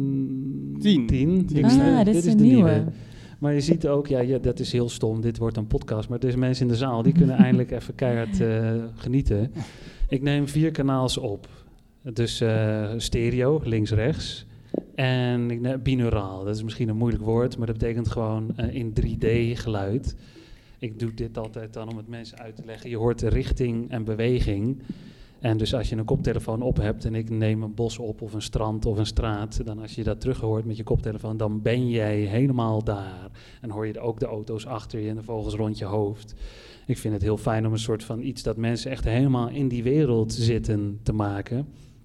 tien. tien. tien. Ah, dit, dit is, is de nieuwe. nieuwe. Maar je ziet ook, ja, ja, dat is heel stom, dit wordt een podcast. Maar deze mensen in de zaal, die kunnen eindelijk even keihard uh, genieten. Ik neem vier kanaals op. Dus uh, stereo, links-rechts. En ik neem binauraal, dat is misschien een moeilijk woord, maar dat betekent gewoon uh, in drie D geluid. Ik doe dit altijd dan om het mensen uit te leggen. Je hoort de richting en beweging. En dus als je een koptelefoon op hebt en ik neem een bos op of een strand of een straat, dan als je dat terug hoort met je koptelefoon, dan ben jij helemaal daar. En hoor je ook de auto's achter je en de vogels rond je hoofd. Ik vind het heel fijn om een soort van iets dat mensen echt helemaal in die wereld zitten te maken.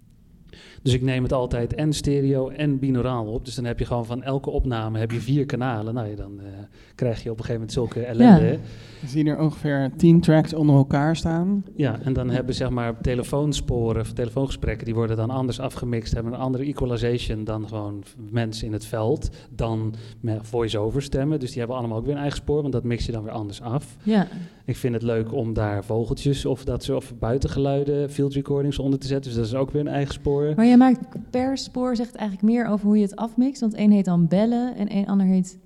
Dus ik neem het altijd en stereo en binauraal op. Dus dan heb je gewoon van elke opname heb je vier kanalen. Nou ja, dan uh, krijg je op een gegeven moment zulke ellende. Ja. We zien er ongeveer tien tracks onder elkaar staan. Ja, en dan hebben zeg maar telefoonsporen, telefoongesprekken, die worden dan anders afgemixt, hebben een andere equalization dan gewoon mensen in het veld. Dan met voice-over stemmen, dus die hebben allemaal ook weer een eigen spoor, want dat mix je dan weer anders af. Ja. Ik vind het leuk om daar vogeltjes of dat soort of buitengeluiden, field recordings onder te zetten, dus dat is ook weer een eigen spoor. Maar jij maakt per spoor zegt eigenlijk meer over hoe je het afmixt, want één heet dan bellen en een ander heet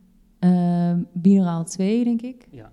uh, binauraal twee, denk ik. Ja.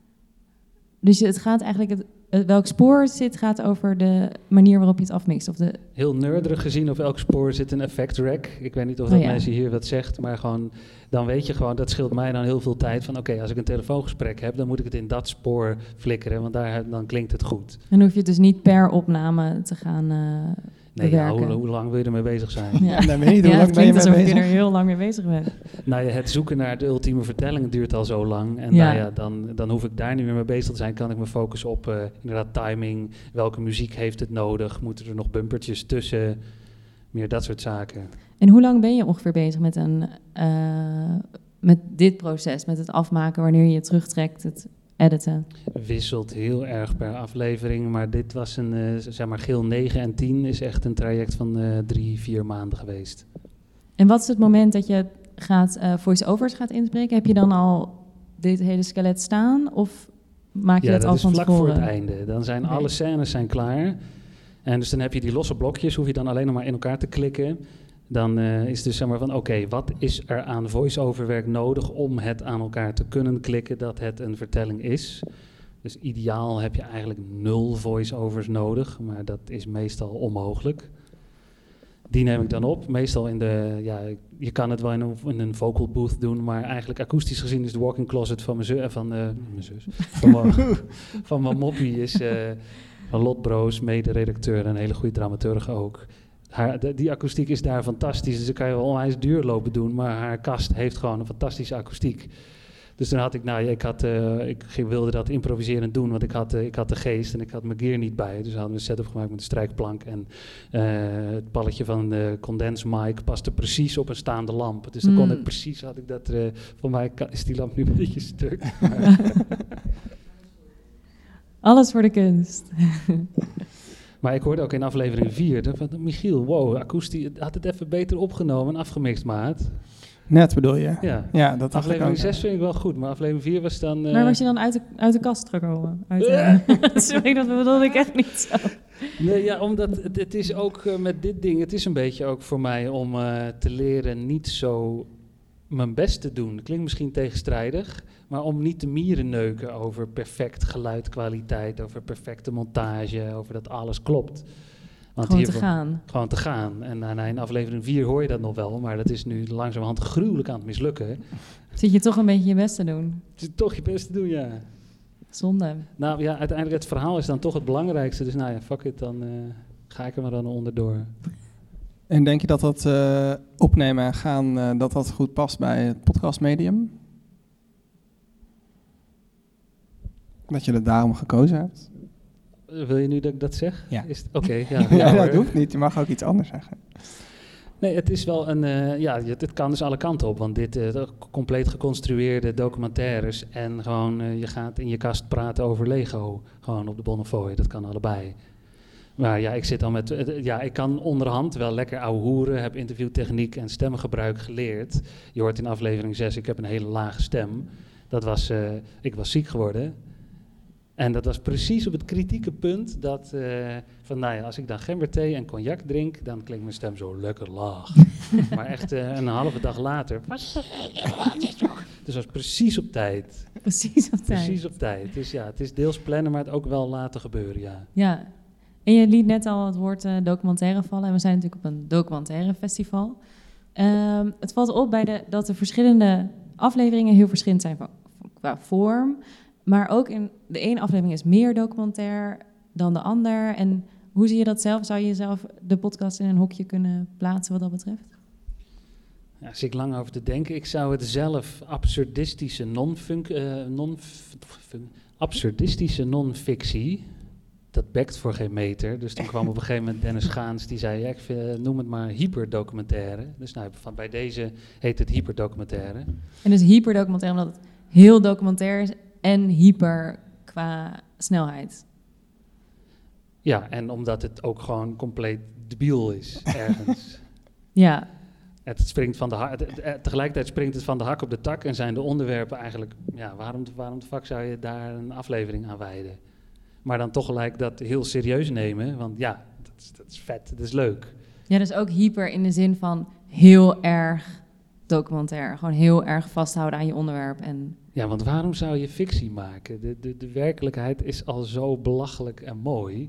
Dus het gaat eigenlijk, het, het, welk spoor het zit, gaat over de manier waarop je het afmixt. Of de... Heel nerdig gezien, op elk spoor zit een effect rack. Ik weet niet of oh, dat ja. mensen hier wat zegt, maar gewoon, dan weet je gewoon, dat scheelt mij dan heel veel tijd van, oké, okay, als ik een telefoongesprek heb, dan moet ik het in dat spoor flikkeren, want daar, dan klinkt het goed. En hoef je het dus niet per opname te gaan uh, Nee, ja, bewerken. hoe, hoe lang wil je ermee bezig zijn? Ja, dan weet je niet hoe ja, lang het ben je klinkt mee alsof bezig. je er heel lang mee bezig bent. Nou ja, het zoeken naar de ultieme vertelling duurt al zo lang. En ja. Nou ja, dan, dan hoef ik daar niet meer mee bezig te zijn. Kan ik me focussen op uh, inderdaad timing. Welke muziek heeft het nodig? Moeten er nog bumpertjes tussen? Meer dat soort zaken. En hoe lang ben je ongeveer bezig met, een, uh, met dit proces? Met het afmaken, wanneer je je terugtrekt, het editen? Wisselt heel erg per aflevering. Maar dit was een, uh, zeg maar, Geel negen en tien is echt een traject van uh, drie, vier maanden geweest. En wat is het moment dat je gaat uh, voice-overs gaat inspreken? Heb je dan al dit hele skelet staan? Of maak je ja, dat, dat al is van vlak tevoren? voor het einde. Dan zijn okay. alle scènes zijn klaar. En dus dan heb je die losse blokjes, hoef je dan alleen nog maar in elkaar te klikken. Dan uh, is het dus zeg maar van, oké, okay, wat is er aan voice-over werk nodig om het aan elkaar te kunnen klikken dat het een vertelling is? Dus ideaal heb je eigenlijk nul voice-overs nodig, maar dat is meestal onmogelijk. Die neem ik dan op, meestal in de, ja, je kan het wel in een, in een vocal booth doen, maar eigenlijk akoestisch gezien is de walk-in closet van mijn zus, van, uh, mijn zus, van mijn, van mijn moppie is uh, van Lot Broos, mede-redacteur en een hele goede dramaturg ook. Haar, de, die akoestiek is daar fantastisch, dus dan kan je wel onwijs duur lopen doen, maar haar kast heeft gewoon een fantastische akoestiek. Dus toen had ik, nou, ik, had, uh, ik wilde dat improviserend doen, want ik had, uh, ik had de geest en ik had mijn gear niet bij. Dus we hadden een setup gemaakt met een strijkplank en uh, het palletje van de condensmic paste precies op een staande lamp. Dus dan mm. kon ik precies, had ik dat, uh, voor mij is die lamp nu een beetje stuk. Alles voor de kunst. Maar ik hoorde ook in aflevering vier, van Michiel, wow, akoestisch, had het even beter opgenomen en afgemixt, maat. Net bedoel je? Ja, ja dat aflevering zes vind ik wel goed, maar aflevering vier was dan... Uh... Maar was je dan uit de, uit de kast gekomen? Uit de, sorry, dat bedoelde ik echt niet zo. Nee, ja, omdat het, het is ook uh, met dit ding, het is een beetje ook voor mij om uh, te leren niet zo mijn best te doen. Dat klinkt misschien tegenstrijdig, maar om niet te mieren neuken over perfect geluidkwaliteit, over perfecte montage, over dat alles klopt. Want gewoon hiervoor, te gaan. Gewoon te gaan. En uh, in aflevering vier hoor je dat nog wel, maar dat is nu langzamerhand gruwelijk aan het mislukken. Zit je toch een beetje je best te doen? Zit toch je best te doen, ja. Zonde. Nou ja, uiteindelijk het verhaal is dan toch het belangrijkste. Dus nou ja, fuck it, dan uh, ga ik er maar dan onderdoor. En denk je dat dat uh, opnemen en gaan, uh, dat dat goed past bij het podcastmedium? Dat je er daarom gekozen hebt? Wil je nu dat ik dat zeg? Ja. Oké, okay, ja. ja, ja dat hoeft niet. Je mag ook iets anders zeggen. Nee, het is wel een... Uh, ja, het kan dus alle kanten op. Want dit uh, compleet geconstrueerde documentaires en gewoon uh, je gaat in je kast praten over Lego. Gewoon op de Bonnefoy. Dat kan allebei. Maar ja, ik zit dan met... Uh, ja, ik kan onderhand wel lekker ouwe hoeren. Heb interviewtechniek en stemmengebruik geleerd. Je hoort in aflevering zes, ik heb een hele lage stem. Dat was... Uh, ik was ziek geworden. En dat was precies op het kritieke punt dat, uh, van nou ja, als ik dan gemberthee en cognac drink, dan klinkt mijn stem zo lekker laag. Maar echt uh, een halve dag later, dus dat was precies op tijd. Precies op tijd. Precies op tijd. Dus ja, het is deels plannen, maar het ook wel laten gebeuren, ja. Ja, en je liet net al het woord uh, documentaire vallen. En we zijn natuurlijk op een documentaire festival. Um, het valt op bij de, dat de verschillende afleveringen heel verschillend zijn van, qua vorm. Maar ook in de ene aflevering is meer documentair dan de ander. En hoe zie je dat zelf? Zou je jezelf de podcast in een hokje kunnen plaatsen wat dat betreft? Ja, daar zit ik lang over te denken. Ik zou het zelf absurdistische non-funk, uh, non absurdistische non-fictie, dat bekt voor geen meter. Dus toen kwam op een gegeven moment Dennis Gaans, die zei, ja, ik vind, noem het maar hyperdocumentaire. Dus nou, van bij deze heet het hyperdocumentaire. En dus hyperdocumentaire omdat het heel documentair is en hyper qua snelheid. Ja, en omdat het ook gewoon compleet debiel is, ergens. Ja. Het springt van de ha- het, het, tegelijkertijd springt het van de hak op de tak en zijn de onderwerpen eigenlijk... Ja, waarom, waarom de fuck zou je daar een aflevering aan wijden? Maar dan toch gelijk dat heel serieus nemen, want ja, dat is, dat is vet, dat is leuk. Ja, dus ook hyper in de zin van heel erg documentair. Gewoon heel erg vasthouden aan je onderwerp en... Ja, want waarom zou je fictie maken? De, de, de werkelijkheid is al zo belachelijk en mooi.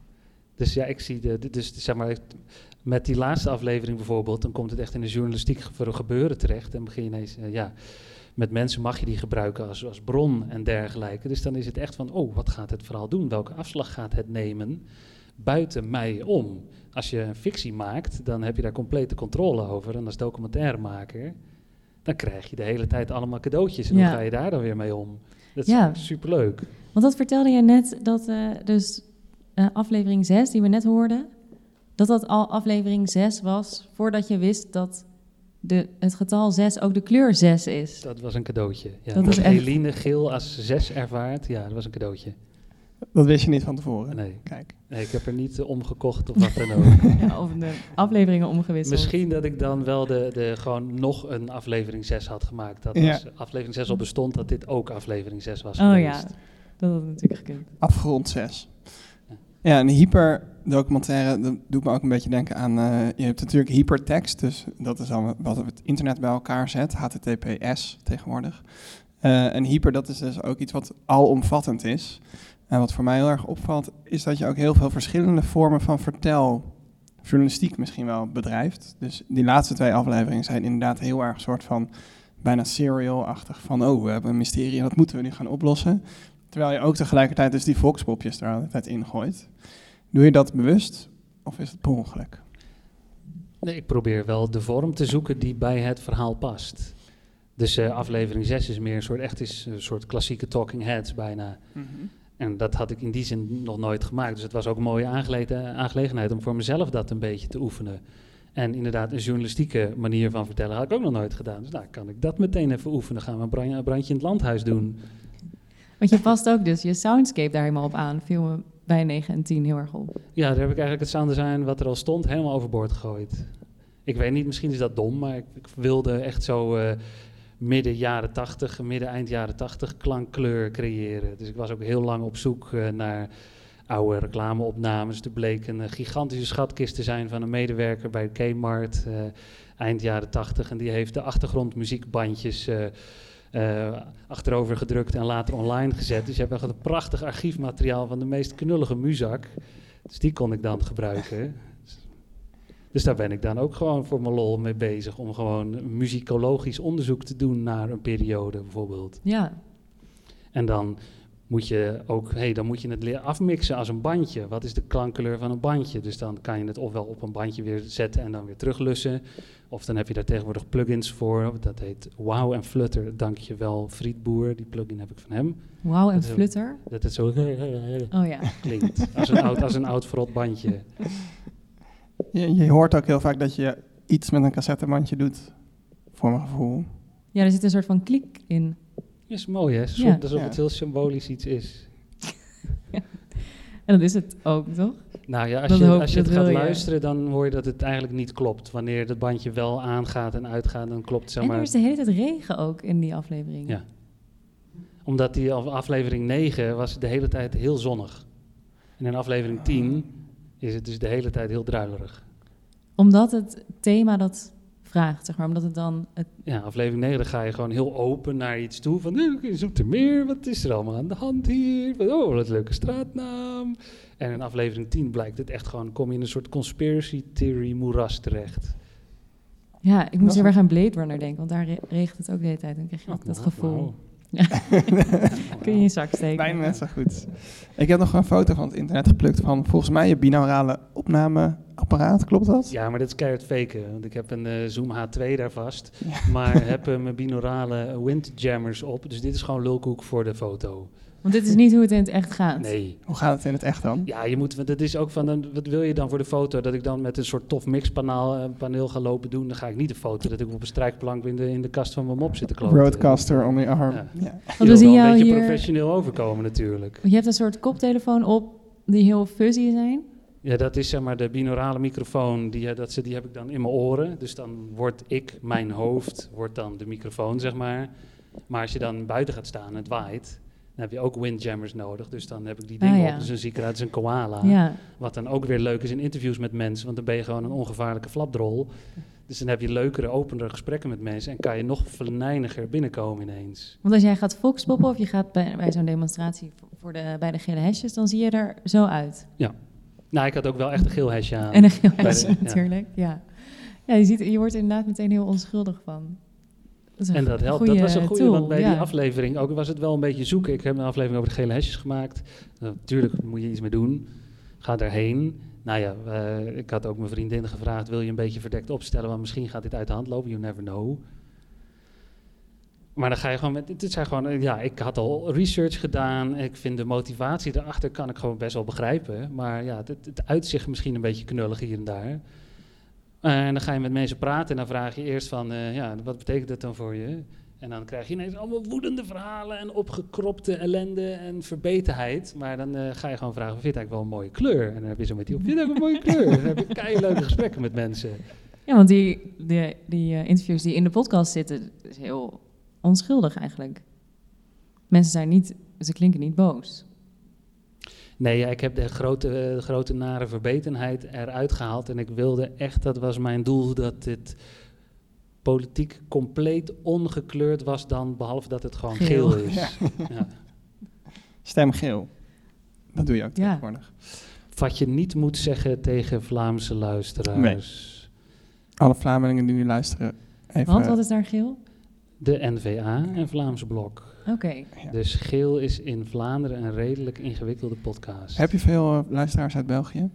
Dus ja, ik zie de, de dus zeg maar met die laatste aflevering bijvoorbeeld, dan komt het echt in de journalistiek gebeuren terecht en begin je ineens, uh, ja, met mensen mag je die gebruiken als, als bron en dergelijke. Dus dan is het echt van, oh, wat gaat het verhaal doen? Welke afslag gaat het nemen buiten mij om? Als je een fictie maakt, dan heb je daar complete controle over en als documentairemaker, dan krijg je de hele tijd allemaal cadeautjes en ja. Hoe ga je daar dan weer mee om? Dat is ja. Superleuk. Want dat vertelde je net, dat uh, dus uh, aflevering zes, die we net hoorden, dat dat al aflevering zes was, voordat je wist dat de, het getal zes ook de kleur zes is. Dat was een cadeautje. Ja. Dat was echt... Eline Geel als zes ervaart, ja, dat was een cadeautje. Dat wist je niet van tevoren? Nee. Kijk. Nee, ik heb er niet uh, omgekocht of wat dan ook. Ja, of de afleveringen omgewisseld. Misschien dat ik dan wel de, de, gewoon nog een aflevering zes had gemaakt. Dat ja. als aflevering zes al bestond, dat dit ook aflevering zes was oh, geweest. Ja, dat had natuurlijk gekund. Afgrond zes. Ja, ja een hyperdocumentaire, dat doet me ook een beetje denken aan... Uh, je hebt natuurlijk hypertekst, dus dat is dan wat het internet bij elkaar zet. H T T P S tegenwoordig. Uh, en hyper, dat is dus ook iets wat alomvattend is... En wat voor mij heel erg opvalt, is dat je ook heel veel verschillende vormen van verteljournalistiek misschien wel bedrijft. Dus die laatste twee afleveringen zijn inderdaad heel erg een soort van bijna serial-achtig van, oh, we hebben een mysterie en dat moeten we nu gaan oplossen. Terwijl je ook tegelijkertijd dus die volkspopjes er altijd in gooit. Doe je dat bewust of is het per ongeluk? Nee, ik probeer wel de vorm te zoeken die bij het verhaal past. Dus uh, aflevering zes is meer een soort, echt is een soort klassieke talking heads bijna. Mm-hmm. En dat had ik in die zin nog nooit gemaakt. Dus het was ook een mooie aangele- aangelegenheid om voor mezelf dat een beetje te oefenen. En inderdaad, een journalistieke manier van vertellen had ik ook nog nooit gedaan. Dus nou, kan ik dat meteen even oefenen. Gaan we een brand- een brandje in het landhuis doen. Want je past ook dus je soundscape daar helemaal op aan. Viel me bij negen en tien heel erg op. Ja, daar heb ik eigenlijk het sounddesign wat er al stond helemaal overboord gegooid. Ik weet niet, misschien is dat dom, maar ik, ik wilde echt zo uh, midden jaren tachtig, midden eind jaren tachtig klankkleur creëren. Dus ik was ook heel lang op zoek uh, naar oude reclameopnames. Er bleek een uh, gigantische schatkist te zijn van een medewerker bij Kmart uh, eind jaren tachtig. En die heeft de achtergrondmuziekbandjes uh, uh, achterover gedrukt en later online gezet. Dus je hebt echt een prachtig archiefmateriaal van de meest knullige muzak. Dus die kon ik dan gebruiken. Dus daar ben ik dan ook gewoon voor mijn lol mee bezig. Om gewoon muzikologisch onderzoek te doen naar een periode bijvoorbeeld. Ja. En dan moet je ook, hey, dan moet je het leren afmixen als een bandje. Wat is de klankkleur van een bandje? Dus dan kan je het ofwel op een bandje weer zetten en dan weer teruglussen. Of dan heb je daar tegenwoordig plugins voor. Dat heet Wow en Flutter. Dankjewel Friedboer. Die plugin heb ik van hem. Wow en dat Flutter? Dat het zo oh, ja. klinkt. Als een oud, als een oud verrot bandje. Je, je hoort ook heel vaak dat je iets met een cassettebandje doet, voor mijn gevoel. Ja, er zit een soort van klik in. Ja, is mooi, hè? Zo, ja. Alsof ja. het heel symbolisch iets is. Ja. En dat is het ook, toch? Nou ja, als dat je, hoop, als je het gaat je. luisteren, dan hoor je dat het eigenlijk niet klopt. Wanneer het bandje wel aangaat en uitgaat, dan klopt het, zeg maar. En er is de hele tijd regen ook in die aflevering. Ja. Omdat die aflevering negen was de hele tijd heel zonnig. En in aflevering tien is het dus de hele tijd heel druilerig. Omdat het thema dat vraagt, zeg maar, omdat het dan... Het ja, aflevering negen, dan ga je gewoon heel open naar iets toe. Van, je zoekt er meer, wat is er allemaal aan de hand hier? Oh, wat een leuke straatnaam. En in aflevering tien blijkt het echt gewoon, kom je in een soort conspiracy theory moeras terecht. Ja, ik moest heel erg aan Blade Runner denken, want daar re- regent het ook de hele tijd. Dan krijg je ook oh, dat wow, gevoel. Wow. Ja. Kun je in je zak steken. Bijna net zo goed. Ik heb nog een foto van het internet geplukt van volgens mij je binaurale opnameapparaat, klopt dat? Ja, maar dit is keihard faken, want ik heb een uh, Zoom H twee daar vast, ja. maar heb uh, mijn binaurale windjammers op, dus dit is gewoon lulkoek voor de foto. Want dit is niet hoe het in het echt gaat. Nee. Hoe gaat het in het echt dan? Ja, je moet, dat is ook van, een, wat wil je dan voor de foto? Dat ik dan met een soort tof mixpaneel uh, paneel ga lopen doen. Dan ga ik niet de foto dat ik op een strijkplank in de, in de kast van mijn mop zit te kloppen. Roadcaster on the arm. Ja. Ja. Je wil wel een beetje hier... professioneel overkomen natuurlijk. Je hebt een soort koptelefoon op die heel fuzzy zijn. Ja, dat is zeg maar de binaurale microfoon, die, dat, die heb ik dan in mijn oren. Dus dan word ik, mijn hoofd, wordt dan de microfoon, zeg maar. Maar als je dan buiten gaat staan en het waait, dan heb je ook windjammers nodig. Dus dan heb ik die dingen ah, ja. op. Dus dan zie ik eruit als een koala. Ja. Wat dan ook weer leuk is in interviews met mensen, want dan ben je gewoon een ongevaarlijke flapdrol. Dus dan heb je leukere, openere gesprekken met mensen en kan je nog venijniger binnenkomen ineens. Want als jij gaat voxpoppen of je gaat bij, bij zo'n demonstratie voor de, bij de gele hesjes, dan zie je er zo uit. Ja. Nou, ik had ook wel echt een geel hesje aan. En een geel hesje de, natuurlijk, ja. Ja, ja je, ziet, je wordt er inderdaad meteen heel onschuldig van. Dat en dat helpt. Dat was een goede, want bij ja. die aflevering ook was het wel een beetje zoeken. Ik heb een aflevering over de gele hesjes gemaakt. Natuurlijk uh, moet je iets mee doen. Ga daarheen. Nou ja, uh, ik had ook mijn vriendin gevraagd, wil je een beetje verdekt opstellen, want misschien gaat dit uit de hand lopen, you never know. Maar dan ga je gewoon met, dit zijn gewoon, ja, ik had al research gedaan. Ik vind de motivatie erachter kan ik gewoon best wel begrijpen. Maar ja, het, het uitzicht misschien een beetje knullig hier en daar. Uh, en dan ga je met mensen praten en dan vraag je eerst van, uh, ja, wat betekent dat dan voor je? En dan krijg je ineens allemaal woedende verhalen en opgekropte ellende en verbetenheid. Maar dan uh, ga je gewoon vragen, vind je eigenlijk wel een mooie kleur? En dan heb je zo met die op, vind je ook een mooie kleur? Dan heb je keileuke gesprekken met mensen. Ja, want die, die, die uh, interviews die in de podcast zitten, is heel onschuldig eigenlijk. Mensen zijn niet, ze klinken niet boos. Nee, ja, ik heb de grote, uh, grote nare verbetenheid eruit gehaald. En ik wilde echt, dat was mijn doel, dat dit politiek compleet ongekleurd was dan, behalve dat het gewoon geel, geel is. Ja. Ja. Stem geel. Dat doe je ook tegenwoordig. Ja. Wat je niet moet zeggen tegen Vlaamse luisteraars. Nee. Alle Vlamingen die nu luisteren. Even Want wat is daar geel? De N V A en Vlaams Blok. Oké. Okay. Ja. Dus geel is in Vlaanderen een redelijk ingewikkelde podcast. Heb je veel uh, luisteraars uit België?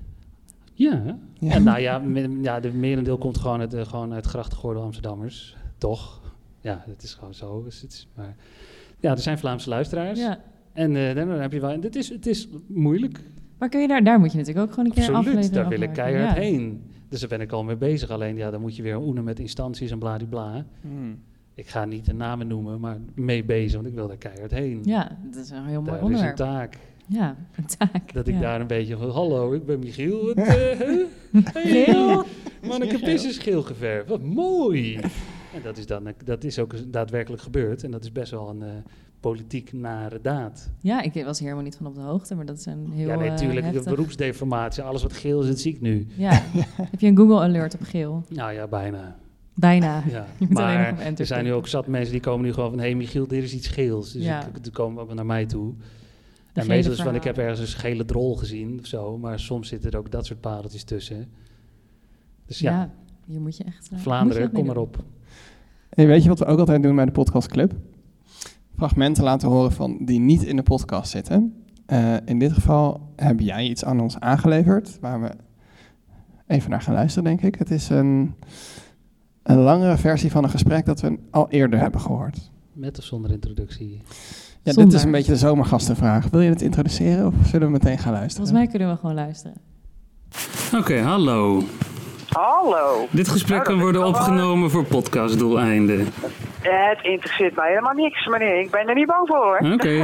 Ja. ja. En nou ja, me, ja, de merendeel komt gewoon uit, uh, gewoon uit grachtgordel Amsterdammers. Toch? ja, het is gewoon zo. Dus het is, maar, ja, er zijn Vlaamse luisteraars. Ja. En uh, dan heb je wel... Het is, het is moeilijk. Maar kun je daar... Daar moet je natuurlijk ook gewoon een keer Absoluut, aflevering daar wil ik keihard ja. heen. Dus daar ben ik al mee bezig. Alleen, ja, dan moet je weer oefenen met instanties en bladibla. Hmm. Ik ga niet de namen noemen, maar mee bezig, want ik wil daar keihard heen. Ja, dat is een heel mooi daar onderwerp. Daar is een taak. Ja, een taak. Dat ik ja. daar een beetje van, hallo, ik ben Michiel. Het, uh, geel. Manneke Vis is geel geverfd. Wat mooi. En dat is, dan, dat is ook daadwerkelijk gebeurd. En dat is best wel een uh, politiek nare daad. Ja, ik was hier helemaal niet van op de hoogte, maar dat is een heel Ja, nee, natuurlijk. Uh, de beroepsdeformatie. Alles wat geel is, dat zie ik nu. Ja. Heb je een Google alert op geel? Nou ja, bijna. Bijna. Ja. Je moet maar alleen nog op er zijn nu ook zat mensen die komen nu gewoon van... hé hey, Michiel, dit is iets geels. Dus ja. ik, die komen ook naar mij toe. De en meestal is van, ik heb ergens een gele drol gezien of zo. Maar soms zitten er ook dat soort pareltjes tussen. Dus ja, ja hier moet je echt... Uh, Vlaanderen, je echt kom maar op. Hey, weet je wat we ook altijd doen bij de podcastclub? Fragmenten laten horen van die niet in de podcast zitten. Uh, in dit geval heb jij iets aan ons aangeleverd... waar we even naar gaan luisteren, denk ik. Het is een... Een langere versie van een gesprek dat we al eerder hebben gehoord. Met of zonder introductie? Ja, zonder. Dit is een beetje de zomergastenvraag. Wil je het introduceren of zullen we meteen gaan luisteren? Volgens mij kunnen we gewoon luisteren. Oké, okay, hallo. Hallo. Dit gesprek nou, kan worden opgenomen wel... voor podcastdoeleinden. Het interesseert mij helemaal niks, meneer. Ik ben er niet bang voor, hoor. Oké. Okay.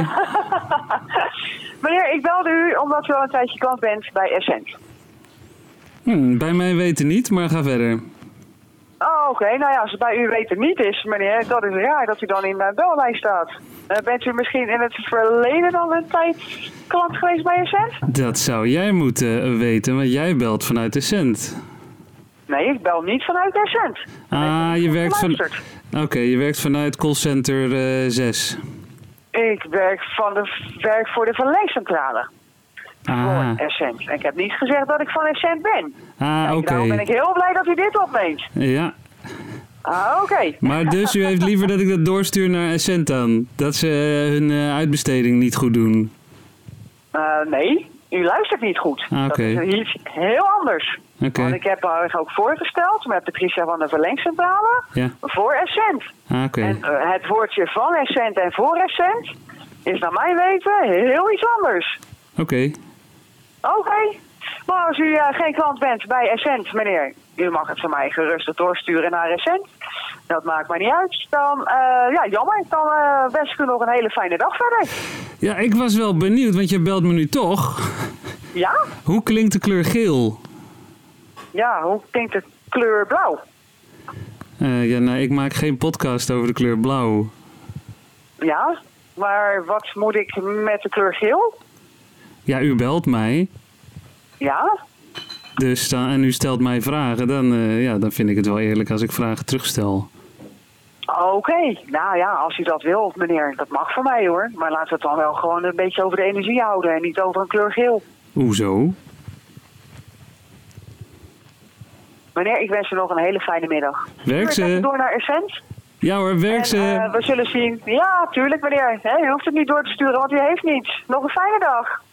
Meneer, ik belde u omdat u al een tijdje klant bent bij Essent. Hmm, bij mij weten niet, maar ga verder. Oh, oké. Okay. Nou ja, als het bij u weten niet is, meneer, dat is raar dat u dan in de bellijst staat. Uh, bent u misschien in het verleden dan een tijd klant geweest bij Essent? Dat zou jij moeten weten, want jij belt vanuit Essent. Nee, ik bel niet vanuit Essent. Ah, je werkt van... Oké, okay, je werkt vanuit callcenter uh, zes. Ik werk, van de, werk voor de verlengcentrale. Ah. Voor Essent. En ik heb niet gezegd dat ik van Essent ben. Ah, oké. Okay. Daarom ben ik heel blij dat u dit opneemt. Ja. Ah, oké. Okay. Maar dus u heeft liever dat ik dat doorstuur naar Essent dan? Dat ze uh, hun uh, uitbesteding niet goed doen? Uh, nee, u luistert niet goed. Ah, okay. Dat is iets heel anders. Okay. Want ik heb haar ook voorgesteld met Patricia van de Verlengcentrale ja. voor Essent. Ah, okay. En uh, het woordje van Essent en voor Essent is naar mijn weten heel iets anders. Oké. Okay. Oké. Okay. Maar als u uh, geen klant bent bij Essent, meneer, u mag het van mij gerust doorsturen naar Essent. Dat maakt mij niet uit. Dan, uh, ja, jammer. Dan uh, wens ik u nog een hele fijne dag verder. Ja, ik was wel benieuwd, want je belt me nu toch. Ja? Hoe klinkt de kleur geel? Ja, hoe klinkt de kleur blauw? Uh, ja, nou, ik maak geen podcast over de kleur blauw. Ja, maar wat moet ik met de kleur geel? Ja, u belt mij. Ja? Dus dan, en u stelt mij vragen, dan, uh, ja, dan vind ik het wel eerlijk als ik vragen terugstel. Oké, okay. Nou ja, als u dat wil, meneer, dat mag voor mij hoor. Maar laten we het dan wel gewoon een beetje over de energie houden en niet over een kleur geel. Hoezo? Meneer, ik wens u nog een hele fijne middag. Werk ze? Door naar Essent. Ja hoor, werk en, ze. Uh, we zullen zien. Ja, tuurlijk meneer. He, u hoeft het niet door te sturen, want u heeft niets. Nog een fijne dag.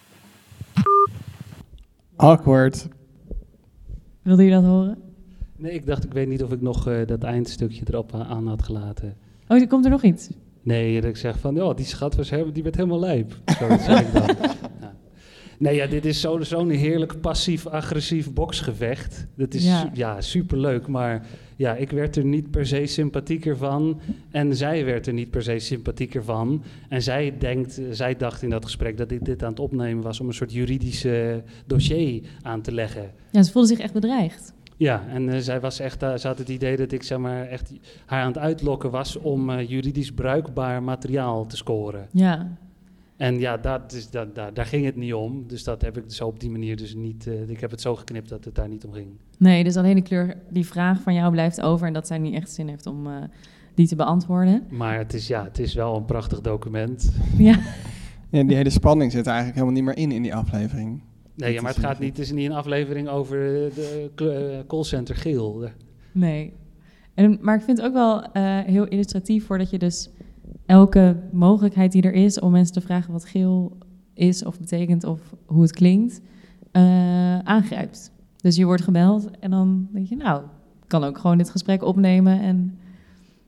Awkward. Wilde je dat horen? Nee, ik dacht, ik weet niet of ik nog uh, dat eindstukje erop aan had gelaten. Oh, er komt er nog iets? Nee, dat ik zeg van, oh, die schat was he- die werd helemaal lijp. Zo, dat zeg ik dan. Ja. Nee, ja, dit is zo, zo'n heerlijk passief-agressief boksgevecht. Dat is ja. Su- ja, superleuk, maar ja, ik werd er niet per se sympathieker van. En zij werd er niet per se sympathieker van. En zij, denkt, zij dacht in dat gesprek dat ik dit aan het opnemen was om een soort juridische dossier aan te leggen. Ja, ze voelde zich echt bedreigd. Ja, en uh, zij was echt, uh, ze had het idee dat ik zeg maar echt haar aan het uitlokken was om uh, juridisch bruikbaar materiaal te scoren. Ja. En ja, dat is, dat, dat, daar ging het niet om. Dus dat heb ik zo op die manier dus niet... Uh, ik heb het zo geknipt dat het daar niet om ging. Nee, dus alleen de kleur, die vraag van jou blijft over... en dat zij niet echt zin heeft om uh, die te beantwoorden. Maar het is, ja, het is wel een prachtig document. Ja. Ja, die hele spanning zit er eigenlijk helemaal niet meer in, in die aflevering. Nee, ja, maar het gaat niet, het is niet een aflevering over de callcenter geel. Nee. En, maar ik vind het ook wel uh, heel illustratief voordat je dus... elke mogelijkheid die er is om mensen te vragen wat geel is of betekent of hoe het klinkt, uh, aangrijpt. Dus je wordt gebeld en dan denk je, nou, ik kan ook gewoon dit gesprek opnemen. En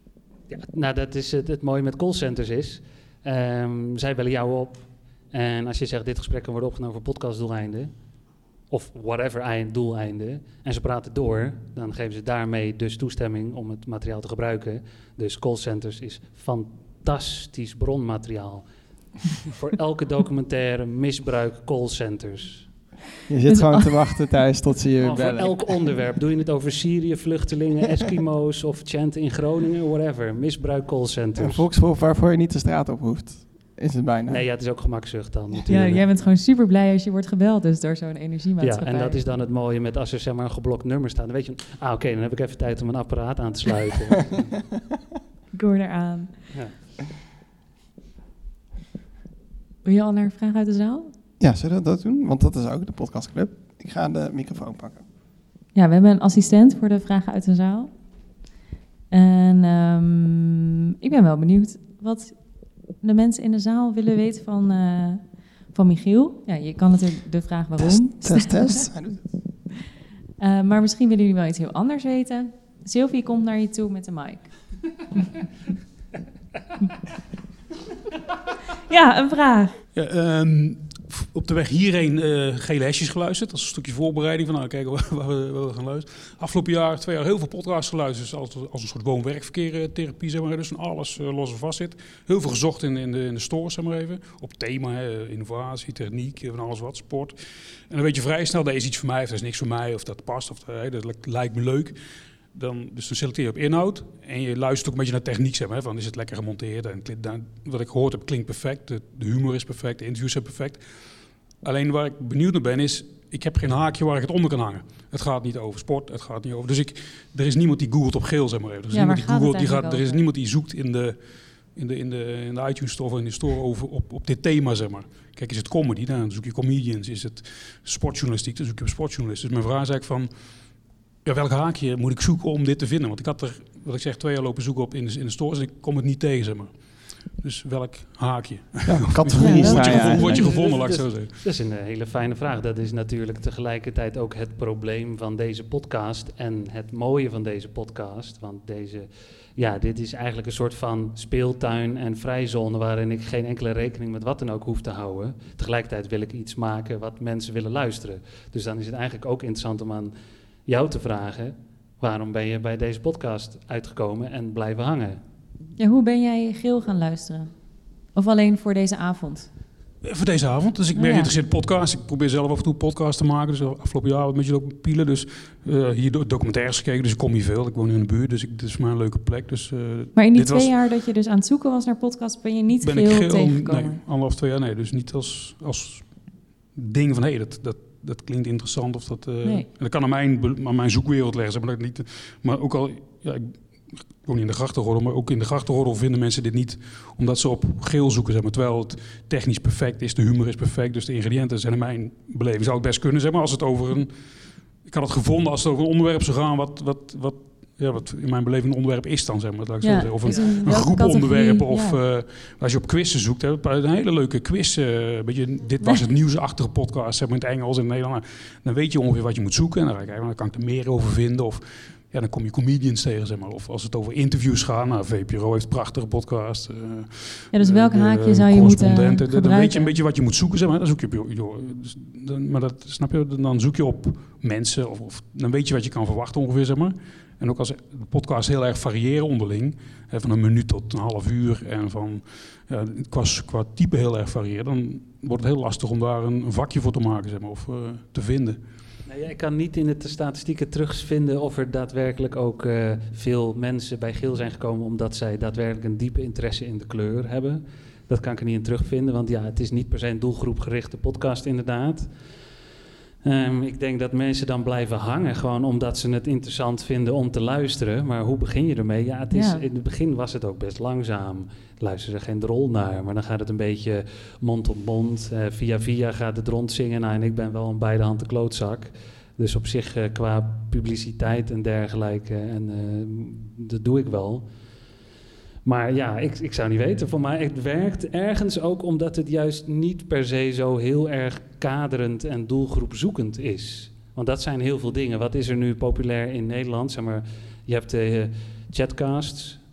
Ja, nou, dat is het, het mooie met callcenters is, um, zij bellen jou op. En als je zegt, dit gesprek kan worden opgenomen voor podcastdoeleinden, of whatever eind, doeleinden, en ze praten door, dan geven ze daarmee dus toestemming om het materiaal te gebruiken. Dus callcenters is fantastisch bronmateriaal. Voor elke documentaire misbruik callcenters. Je zit gewoon te wachten thuis tot ze je oh, bellen. Voor elk onderwerp. Doe je het over Syrië, vluchtelingen, Eskimo's of chanten in Groningen, whatever. Misbruik callcenters. Een volksproef waarvoor je niet de straat op hoeft. Is het bijna. Nee, ja, het is ook gemakzucht dan natuurlijk. Ja, jij bent gewoon super blij als je wordt gebeld dus door zo'n energiemaatschappij. Ja, en dat is dan het mooie met als er zeg maar een geblokt nummer staat. Dan weet je, ah oké, okay, dan heb ik even tijd om een apparaat aan te sluiten. Ik hoor eraan. Ja. Wil je al naar een vraag uit de zaal? Ja, zullen we dat doen? Want dat is ook de podcastclub. Ik ga de microfoon pakken. Ja, we hebben een assistent voor de vragen uit de zaal. En um, ik ben wel benieuwd wat de mensen in de zaal willen weten van, uh, van Michiel. Ja, je kan natuurlijk de vraag waarom. Test, test, test. uh, maar misschien willen jullie wel iets heel anders weten. Sylvie komt naar je toe met de mic. Ja, een vraag. Ja, um, op de weg hierheen uh, gele hesjes geluisterd. Dat is een stukje voorbereiding van nou, kijken waar, waar, we, waar we gaan luisteren. Afgelopen jaar, twee jaar, heel veel podcasts geluisterd. Als, als een soort woon-werkverkeer therapie, zeg maar. Dus van alles uh, los en vast zit. Heel veel gezocht in, in, de, in de stores, zeg maar even. Op thema, hè, innovatie, techniek, van alles wat, sport. En dan weet je vrij snel, dat is iets voor mij, of dat is niks voor mij, of dat past, of uh, dat lijkt me leuk. Dan, dus dan selecteer je op inhoud en je luistert ook een beetje naar techniek, zeg maar. Van, is het lekker gemonteerd? En dan, wat ik gehoord heb klinkt perfect, de, de humor is perfect, de interviews zijn perfect. Alleen waar ik benieuwd naar ben is, ik heb geen haakje waar ik het onder kan hangen. Het gaat niet over sport, het gaat niet over... Dus ik, er is niemand die googelt op geel, zeg maar even. Er is, ja, niemand, die googelt, die gaat, er is niemand die zoekt in de, in de, in de, in de iTunes Store of in de store over, op, op dit thema, zeg maar. Kijk, is het comedy, dan zoek je comedians. Is het sportjournalistiek, dan zoek je op sportjournalisten. Dus mijn vraag is eigenlijk van... Ja, welk haakje moet ik zoeken om dit te vinden? Want ik had er, wat ik zeg, twee jaar lopen zoeken op in de, in de stores en ik kom het niet tegen, zeg maar. Dus welk haakje? Ja, categorie ja, word je, gevonden, word je gevonden, laat ik zo zeggen. Dat is een hele fijne vraag. Dat is natuurlijk tegelijkertijd ook het probleem van deze podcast en het mooie van deze podcast. Want deze, ja, dit is eigenlijk een soort van speeltuin en vrijzone waarin ik geen enkele rekening met wat dan ook hoef te houden. Tegelijkertijd wil ik iets maken wat mensen willen luisteren. Dus dan is het eigenlijk ook interessant om aan jou te vragen, waarom ben je bij deze podcast uitgekomen en blijven hangen? Ja, hoe ben jij Geel gaan luisteren? Of alleen voor deze avond? Voor deze avond. Dus ik ben oh, ja. geïnteresseerd in podcasts. Ik probeer zelf af en toe podcasts te maken. Dus afgelopen jaar een beetje ook pielen. Dus uh, hier documentaires gekeken. Dus ik kom hier veel. Ik woon hier in de buurt. Dus ik, dit is voor mij een leuke plek. Dus, uh, maar in die twee was, jaar dat je dus aan het zoeken was naar podcasts, ben je niet ben Geel, ik Geel tegengekomen? Nee, anderhalf, twee jaar nee. Dus niet als, als ding van hé, hey, dat... dat dat klinkt interessant of dat... Uh, nee. En dat kan aan mijn, aan mijn zoekwereld leggen, zeg maar, dat ik niet... Maar ook al... Ja, ik woon niet in de grachtengordel, maar ook in de grachtengordel vinden mensen dit niet omdat ze op geel zoeken, zeg maar. Terwijl het technisch perfect is, de humor is perfect, dus de ingrediënten zijn in mijn beleving. Zou het best kunnen, zeg maar, als het over een... Ik had het gevonden als het over een onderwerp zou gaan wat... wat, wat Ja, wat in mijn beleving een onderwerp is dan, zeg maar. Laat ik ja, zo of een, een, een groep onderwerpen. Of ja. uh, als je op quizzen zoekt, hè, een hele leuke quiz. Uh, beetje, dit was het nieuwsachtige podcast, zeg maar, in het Engels en in het Nederlands. Dan weet je ongeveer wat je moet zoeken. En dan, ga je kijken, dan kan ik er meer over vinden. Of ja, dan kom je comedians tegen, zeg maar. Of als het over interviews gaat. Nou, V P R O heeft een prachtige podcast. Uh, ja, dus welk haakje uh, zou je moeten gebruiken? Dan weet je een beetje wat je moet zoeken, zeg maar. Dan zoek je op, joh, dus, dan, maar dat snap je, dan zoek je op mensen. Of, of dan weet je wat je kan verwachten ongeveer, zeg maar. En ook als de podcasts heel erg variëren onderling, hè, van een minuut tot een half uur en van ja, qua, qua type heel erg variëren, dan wordt het heel lastig om daar een, een vakje voor te maken, zeg maar, of uh, te vinden. Nee, ik kan niet in de statistieken terugvinden of er daadwerkelijk ook uh, veel mensen bij Geel zijn gekomen omdat zij daadwerkelijk een diepe interesse in de kleur hebben. Dat kan ik er niet in terugvinden, want ja, het is niet per se een doelgroepgerichte podcast inderdaad. Um, ik denk dat mensen dan blijven hangen, gewoon omdat ze het interessant vinden om te luisteren. Maar hoe begin je ermee? Ja, het is, ja. in het begin was het ook best langzaam. Luister er geen drol naar, maar dan gaat het een beetje mond op mond. Uh, via via gaat het rondzingen. Nou, en ik ben wel een beide handen klootzak. Dus op zich uh, qua publiciteit en dergelijke, en uh, dat doe ik wel. Maar ja, ik, ik zou niet weten. Voor mij het werkt ergens ook omdat het juist niet per se zo heel erg kaderend en doelgroepzoekend is. Want dat zijn heel veel dingen. Wat is er nu populair in Nederland? Zeg maar, je hebt de uh, chatcasts.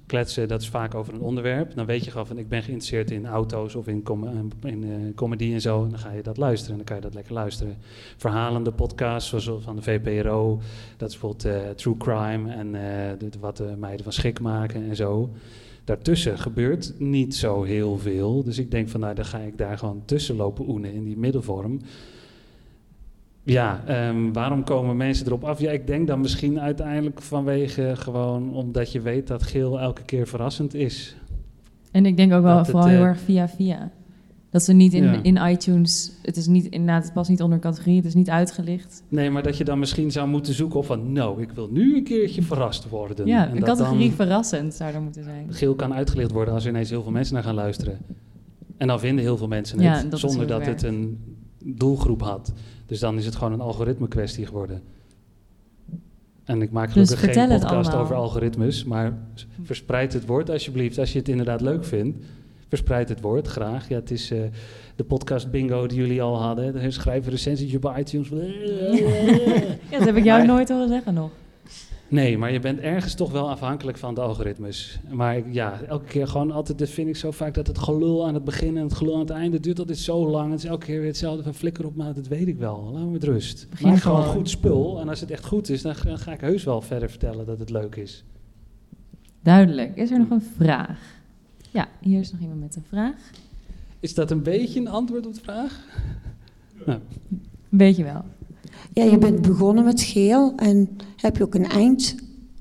kletsen, dat is vaak over een onderwerp. Dan weet je gewoon van, ik ben geïnteresseerd in auto's of in, com- in uh, comedy en zo. En dan ga je dat luisteren en dan kan je dat lekker luisteren. Verhalende podcasts, zoals van de V P R O. Dat is bijvoorbeeld uh, True Crime en uh, de, wat de meiden van Schik maken en zo. Daartussen gebeurt niet zo heel veel. Dus ik denk van, nou, dan ga ik daar gewoon tussen lopen oenen in die middelvorm. Ja, um, waarom komen mensen erop af? Ja, ik denk dan misschien uiteindelijk vanwege gewoon omdat je weet dat geel elke keer verrassend is. En ik denk ook wel dat vooral het, uh, heel erg via via. Dat ze niet in, ja. in iTunes, het is niet inderdaad, het past niet onder categorie, het is niet uitgelicht. Nee, maar dat je dan misschien zou moeten zoeken op van, nou, ik wil nu een keertje verrast worden. Ja, en een dat categorie dan verrassend zou er moeten zijn. Geel kan uitgelicht worden als er ineens heel veel mensen naar gaan luisteren. En dan vinden heel veel mensen Ja, het, dat zonder het dat het een doelgroep had. Dus dan is het gewoon een algoritme kwestie geworden. En ik maak gelukkig dus geen podcast allemaal. over algoritmes, maar verspreid het woord alsjeblieft. Als je het inderdaad leuk vindt, verspreid het woord graag. Ja, het is uh, de podcast bingo die jullie al hadden. Schrijf een recensietje op iTunes. Ja, dat heb ik jou maar, nooit horen zeggen nog. Nee, maar je bent ergens toch wel afhankelijk van de algoritmes. Maar ik, ja, elke keer gewoon altijd, dat vind ik zo vaak, dat het gelul aan het begin en het gelul aan het einde duurt altijd zo lang. Het is elke keer weer hetzelfde van flikker op, maar dat weet ik wel. Laat me met rust. Begin Maak gewoon goed spul en als het echt goed is, dan, dan ga ik heus wel verder vertellen dat het leuk is. Duidelijk. Is er nog een vraag? Ja, hier is nog iemand met een vraag. Is dat een beetje een antwoord op de vraag? Nou. Een beetje wel. Ja, je bent begonnen met geel en heb je ook een eind?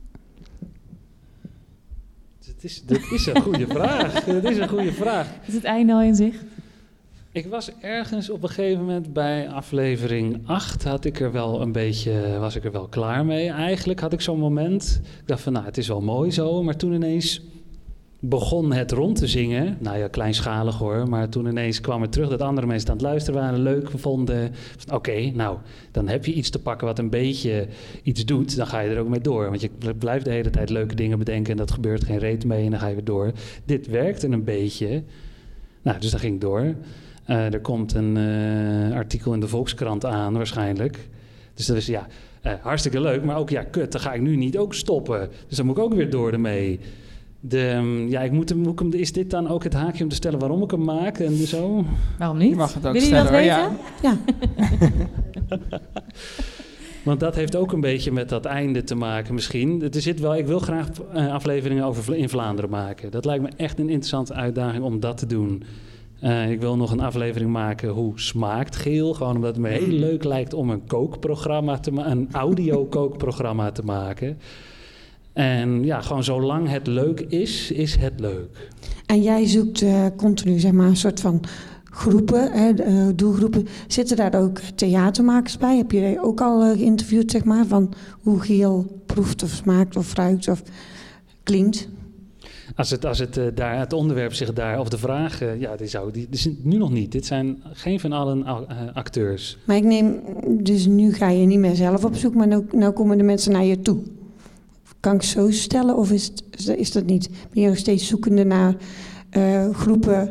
Dat is, dat is een goede vraag. Dat is een goede vraag. Is het einde al in zicht? Ik was ergens op een gegeven moment bij aflevering acht, had ik er wel een beetje, was ik er wel klaar mee. Eigenlijk had ik zo'n moment, ik dacht van nou, het is wel mooi zo, maar toen ineens begon het rond te zingen. Nou ja, kleinschalig hoor, maar toen ineens kwam het terug dat andere mensen aan het luisteren waren, leuk vonden. Oké, okay, nou, dan heb je iets te pakken wat een beetje iets doet, dan ga je er ook mee door. Want je blijft de hele tijd leuke dingen bedenken en dat gebeurt geen reet mee en dan ga je weer door. Dit werkte een beetje. Nou, dus dan ging ik door. Uh, er komt een uh, artikel in de Volkskrant aan waarschijnlijk. Dus dat is ja, uh, hartstikke leuk, maar ook ja, kut, dan ga ik nu niet ook stoppen. Dus dan moet ik ook weer door ermee. De, um, ja, ik moet hem, moet hem, is dit dan ook het haakje om te stellen waarom ik hem maak en zo? Waarom niet? Je mag het ook Wil stellen. Je dat weten? Ja. Ja. Want dat heeft ook een beetje met dat einde te maken misschien. Er zit wel, ik wil graag uh, afleveringen over in Vlaanderen maken. Dat lijkt me echt een interessante uitdaging om dat te doen. Uh, ik wil nog een aflevering maken hoe smaakt geel. Gewoon omdat het me heel leuk lijkt om een kookprogramma te maken, een audio-kookprogramma te maken. En ja, gewoon zolang het leuk is, is het leuk. En jij zoekt uh, continu, zeg maar, een soort van groepen, hè, uh, doelgroepen. Zitten daar ook theatermakers bij? Heb je ook al uh, geïnterviewd, zeg maar, van hoe geel proeft of smaakt of ruikt of klinkt? Als het, als het, uh, daar, het onderwerp zich daar, of de vraag, uh, ja, die zou, die, die is nu nog niet. Dit zijn geen van allen uh, acteurs. Maar ik neem, dus nu ga je niet meer zelf op zoek, maar nu, nou komen de mensen naar je toe. Kan ik zo stellen of is, het, is dat niet? Ben je nog steeds zoekende naar uh, groepen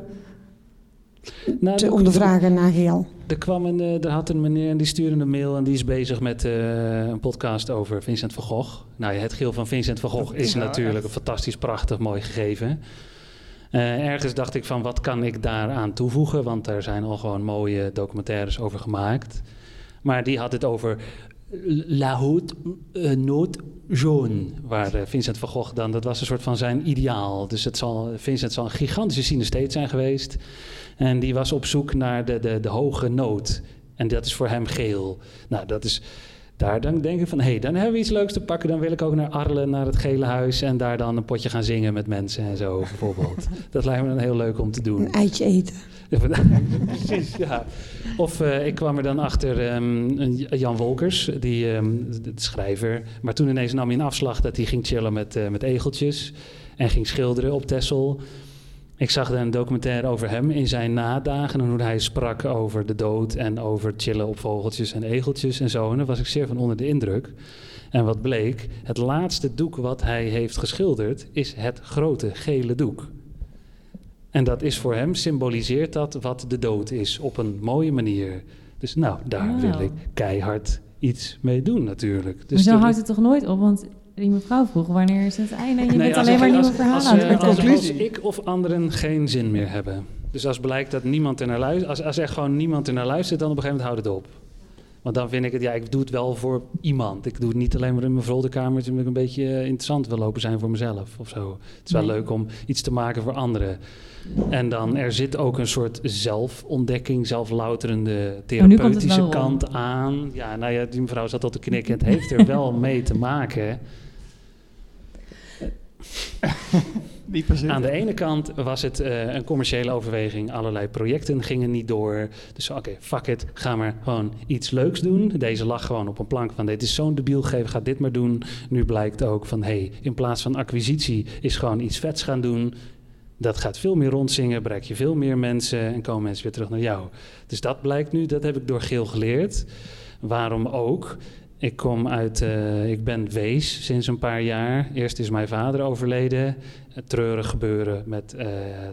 nou, te ondervragen naar geel? Er, kwam een, uh, er had een meneer en die stuurde een mail en die is bezig met uh, een podcast over Vincent van Gogh. Nou ja, het geel van Vincent van Gogh is ja, natuurlijk echt een fantastisch, prachtig, mooi gegeven. Uh, ergens dacht ik van wat kan ik daaraan toevoegen, want er zijn al gewoon mooie documentaires over gemaakt. Maar die had het over La Haute uh, Note Jaune, waar uh, Vincent van Gogh dan, dat was een soort van zijn ideaal. Dus het zal, Vincent zal een gigantische synestheet zijn geweest. En die was op zoek naar de, de, de hoge noot. En dat is voor hem geel. Nou, dat is, daar dan denk ik van, hé, hey, dan hebben we iets leuks te pakken. Dan wil ik ook naar Arles, naar het Gele Huis en daar dan een potje gaan zingen met mensen en zo, bijvoorbeeld. Dat lijkt me dan heel leuk om te doen. Een eitje eten. Precies, ja. Of uh, ik kwam er dan achter um, Jan Wolkers, die, um, de, de schrijver. Maar toen ineens nam hij een afslag dat hij ging chillen met, uh, met egeltjes en ging schilderen op Texel. Ik zag dan een documentaire over hem in zijn nadagen en hoe hij sprak over de dood en over chillen op vogeltjes en egeltjes en zo. En daar was ik zeer van onder de indruk. En wat bleek, het laatste doek wat hij heeft geschilderd is het grote gele doek. En dat is voor hem, symboliseert dat wat de dood is op een mooie manier. Dus nou, daar wow. wil ik keihard iets mee doen natuurlijk. Dus maar zo houdt het toch nooit op? Want die mevrouw vroeg, wanneer is het einde? En je Nee, bent als alleen ik- maar als- nieuwe verhalen als, aan het eh, als, vertellen. als ik of anderen geen zin meer hebben. Dus als blijkt dat niemand er naar luistert, als, als er gewoon niemand er naar luistert, dan op een gegeven moment houdt het op. Want dan vind ik het, ja, ik doe het wel voor iemand. Ik doe het niet alleen maar in mijn zolderkamertje, omdat ik een beetje eh, interessant wil lopen zijn voor mezelf of zo. Het is wel Nee. leuk om iets te maken voor anderen. En dan, er zit ook een soort zelfontdekking, zelflouterende therapeutische wel kant aan. Ja, nou ja, die mevrouw zat al te knikken. Het heeft er wel mee te maken. Niet per se. Aan de ene kant was het uh, een commerciële overweging. Allerlei projecten gingen niet door. Dus oké, okay, fuck it. Ga maar gewoon iets leuks doen. Deze lag gewoon op een plank van... dit is zo'n debiel gegeven, ga dit maar doen. Nu blijkt ook van... hey, in plaats van acquisitie is gewoon iets vets gaan doen. Dat gaat veel meer rondzingen. Bereik je veel meer mensen. En komen mensen weer terug naar jou. Dus dat blijkt nu. Dat heb ik door Geel geleerd. Waarom ook... Ik kom uit, uh, ik ben wees sinds een paar jaar. Eerst is mijn vader overleden. Een treurig gebeuren met uh,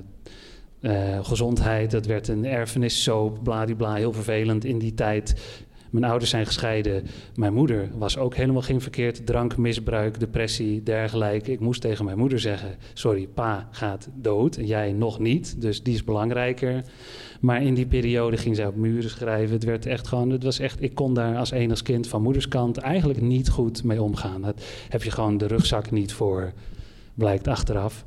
uh, gezondheid. Dat werd een erfenissoap, bladibla, heel vervelend in die tijd. Mijn ouders zijn gescheiden. Mijn moeder was ook helemaal geen verkeerd. Drankmisbruik, depressie, dergelijke. Ik moest tegen mijn moeder zeggen... sorry, pa gaat dood en jij nog niet. Dus die is belangrijker. Maar in die periode ging zij op muren schrijven. Het werd echt gewoon... Het was echt, ik kon daar als enigskind van moederskant eigenlijk niet goed mee omgaan. Daar heb je gewoon de rugzak niet voor, blijkt achteraf.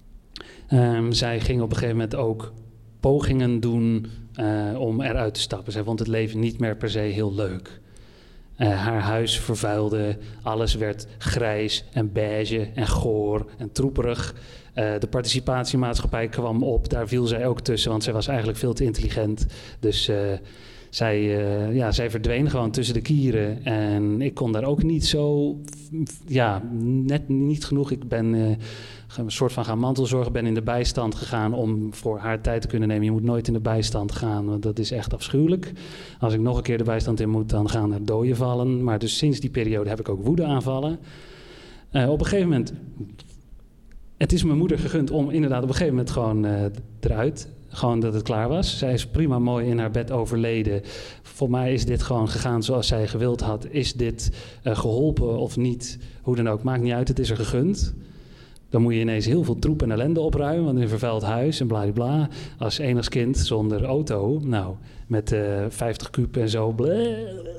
Um, zij ging op een gegeven moment ook pogingen doen... Uh, om eruit te stappen. Zij vond het leven niet meer per se heel leuk. Uh, haar huis vervuilde, alles werd grijs en beige en goor en troeperig. Uh, de participatiemaatschappij kwam op, daar viel zij ook tussen, want zij was eigenlijk veel te intelligent. Dus uh, zij, uh, ja, zij verdween gewoon tussen de kieren. En ik kon daar ook niet zo, ja, net niet genoeg. Ik ben... Uh, een soort van gaan mantelzorgen, ben in de bijstand gegaan om voor haar tijd te kunnen nemen. Je moet nooit in de bijstand gaan, want dat is echt afschuwelijk. Als ik nog een keer de bijstand in moet, dan gaan er doden vallen. Maar dus sinds die periode heb ik ook woedeaanvallen. Uh, op een gegeven moment, het is mijn moeder gegund om inderdaad op een gegeven moment gewoon uh, eruit, gewoon dat het klaar was. Zij is prima mooi in haar bed overleden. Voor mij is dit gewoon gegaan zoals zij gewild had. Is dit uh, geholpen of niet? Hoe dan ook, maakt niet uit, het is er gegund. Dan moet je ineens heel veel troep en ellende opruimen, want in een vervuild huis en bladibla. Als enigskind zonder auto, nou, met uh, vijftig kuub en zo. Blah.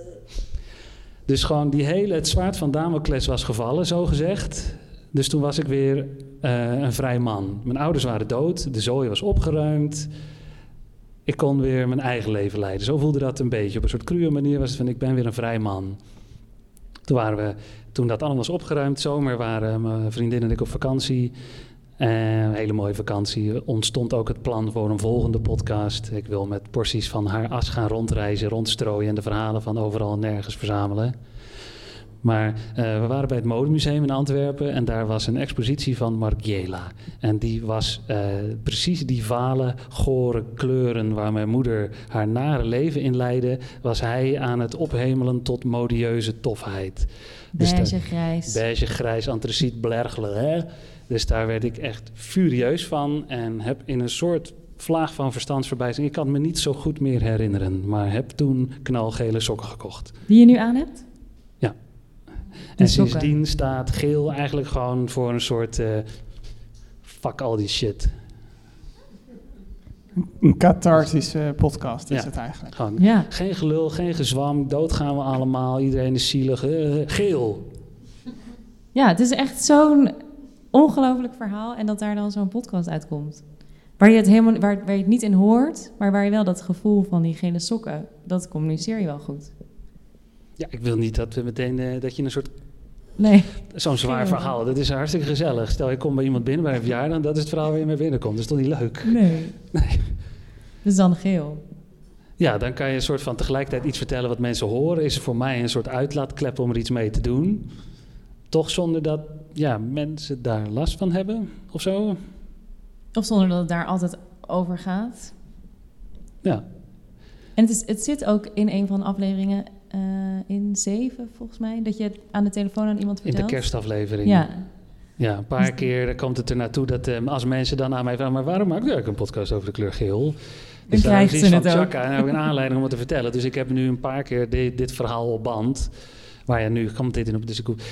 Dus gewoon die hele, het zwaard van Damocles was gevallen, zo gezegd. Dus toen was ik weer uh, een vrij man. Mijn ouders waren dood, de zooi was opgeruimd. Ik kon weer mijn eigen leven leiden. Zo voelde dat een beetje. Op een soort cruwe manier was het van, ik ben weer een vrij man. Toen waren we... Toen dat allemaal was opgeruimd, zomer, waren mijn vriendin en ik op vakantie. Uh, een hele mooie vakantie. Ontstond ook het plan voor een volgende podcast. Ik wil met porties van haar as gaan rondreizen, rondstrooien... en de verhalen van overal en nergens verzamelen. Maar uh, we waren bij het Modemuseum in Antwerpen... en daar was een expositie van Margiela. En die was uh, precies die vale, gore kleuren... waar mijn moeder haar nare leven in leidde... was hij aan het ophemelen tot modieuze tofheid. Beige, dus de, grijs. Beige, grijs, antraciet, blergelen. Hè? Dus daar werd ik echt furieus van... en heb in een soort vlaag van verstandsverbijzing... ik kan me niet zo goed meer herinneren... maar heb toen knalgele sokken gekocht. Die je nu aan hebt? Ja. En sindsdien staat geel eigenlijk gewoon voor een soort... Uh, fuck al die shit. Een cathartische podcast is ja, het eigenlijk. Gewoon, ja. Geen gelul, geen gezwam, dood gaan we allemaal, iedereen is zielig. Uh, geel. Ja, het is echt zo'n ongelooflijk verhaal en dat daar dan zo'n podcast uitkomt. Waar je, het helemaal, waar, waar je het niet in hoort, maar waar je wel dat gevoel van die gele sokken, dat communiceer je wel goed. Ja, ik wil niet dat we meteen uh, dat je een soort... Nee. Zo'n zwaar verhaal, dat is hartstikke gezellig. Stel, je komt bij iemand binnen bij een verjaardag... dat is het verhaal waar je mee binnenkomt. Dat is toch niet leuk? Nee. nee. Dus dan geel. Ja, dan kan je een soort van tegelijkertijd iets vertellen wat mensen horen. Is er voor mij een soort uitlaatklep om er iets mee te doen. Toch zonder dat ja, mensen daar last van hebben of zo. Of zonder dat het daar altijd over gaat. Ja. En het, is, het zit ook in een van de afleveringen... Uh, in zeven, volgens mij, dat je aan de telefoon aan iemand vertelt. In de kerstaflevering. Ja. Ja, een paar keer komt het er naartoe dat um, als mensen dan aan mij vragen... maar waarom maak ik eigenlijk een podcast over de kleur geel? Dus dan krijgt ze het ook. Chaka, en dan heb ik een aanleiding om het te vertellen. Dus ik heb nu een paar keer dit, dit verhaal op band... waar je nu komt dit in op. Dus ik,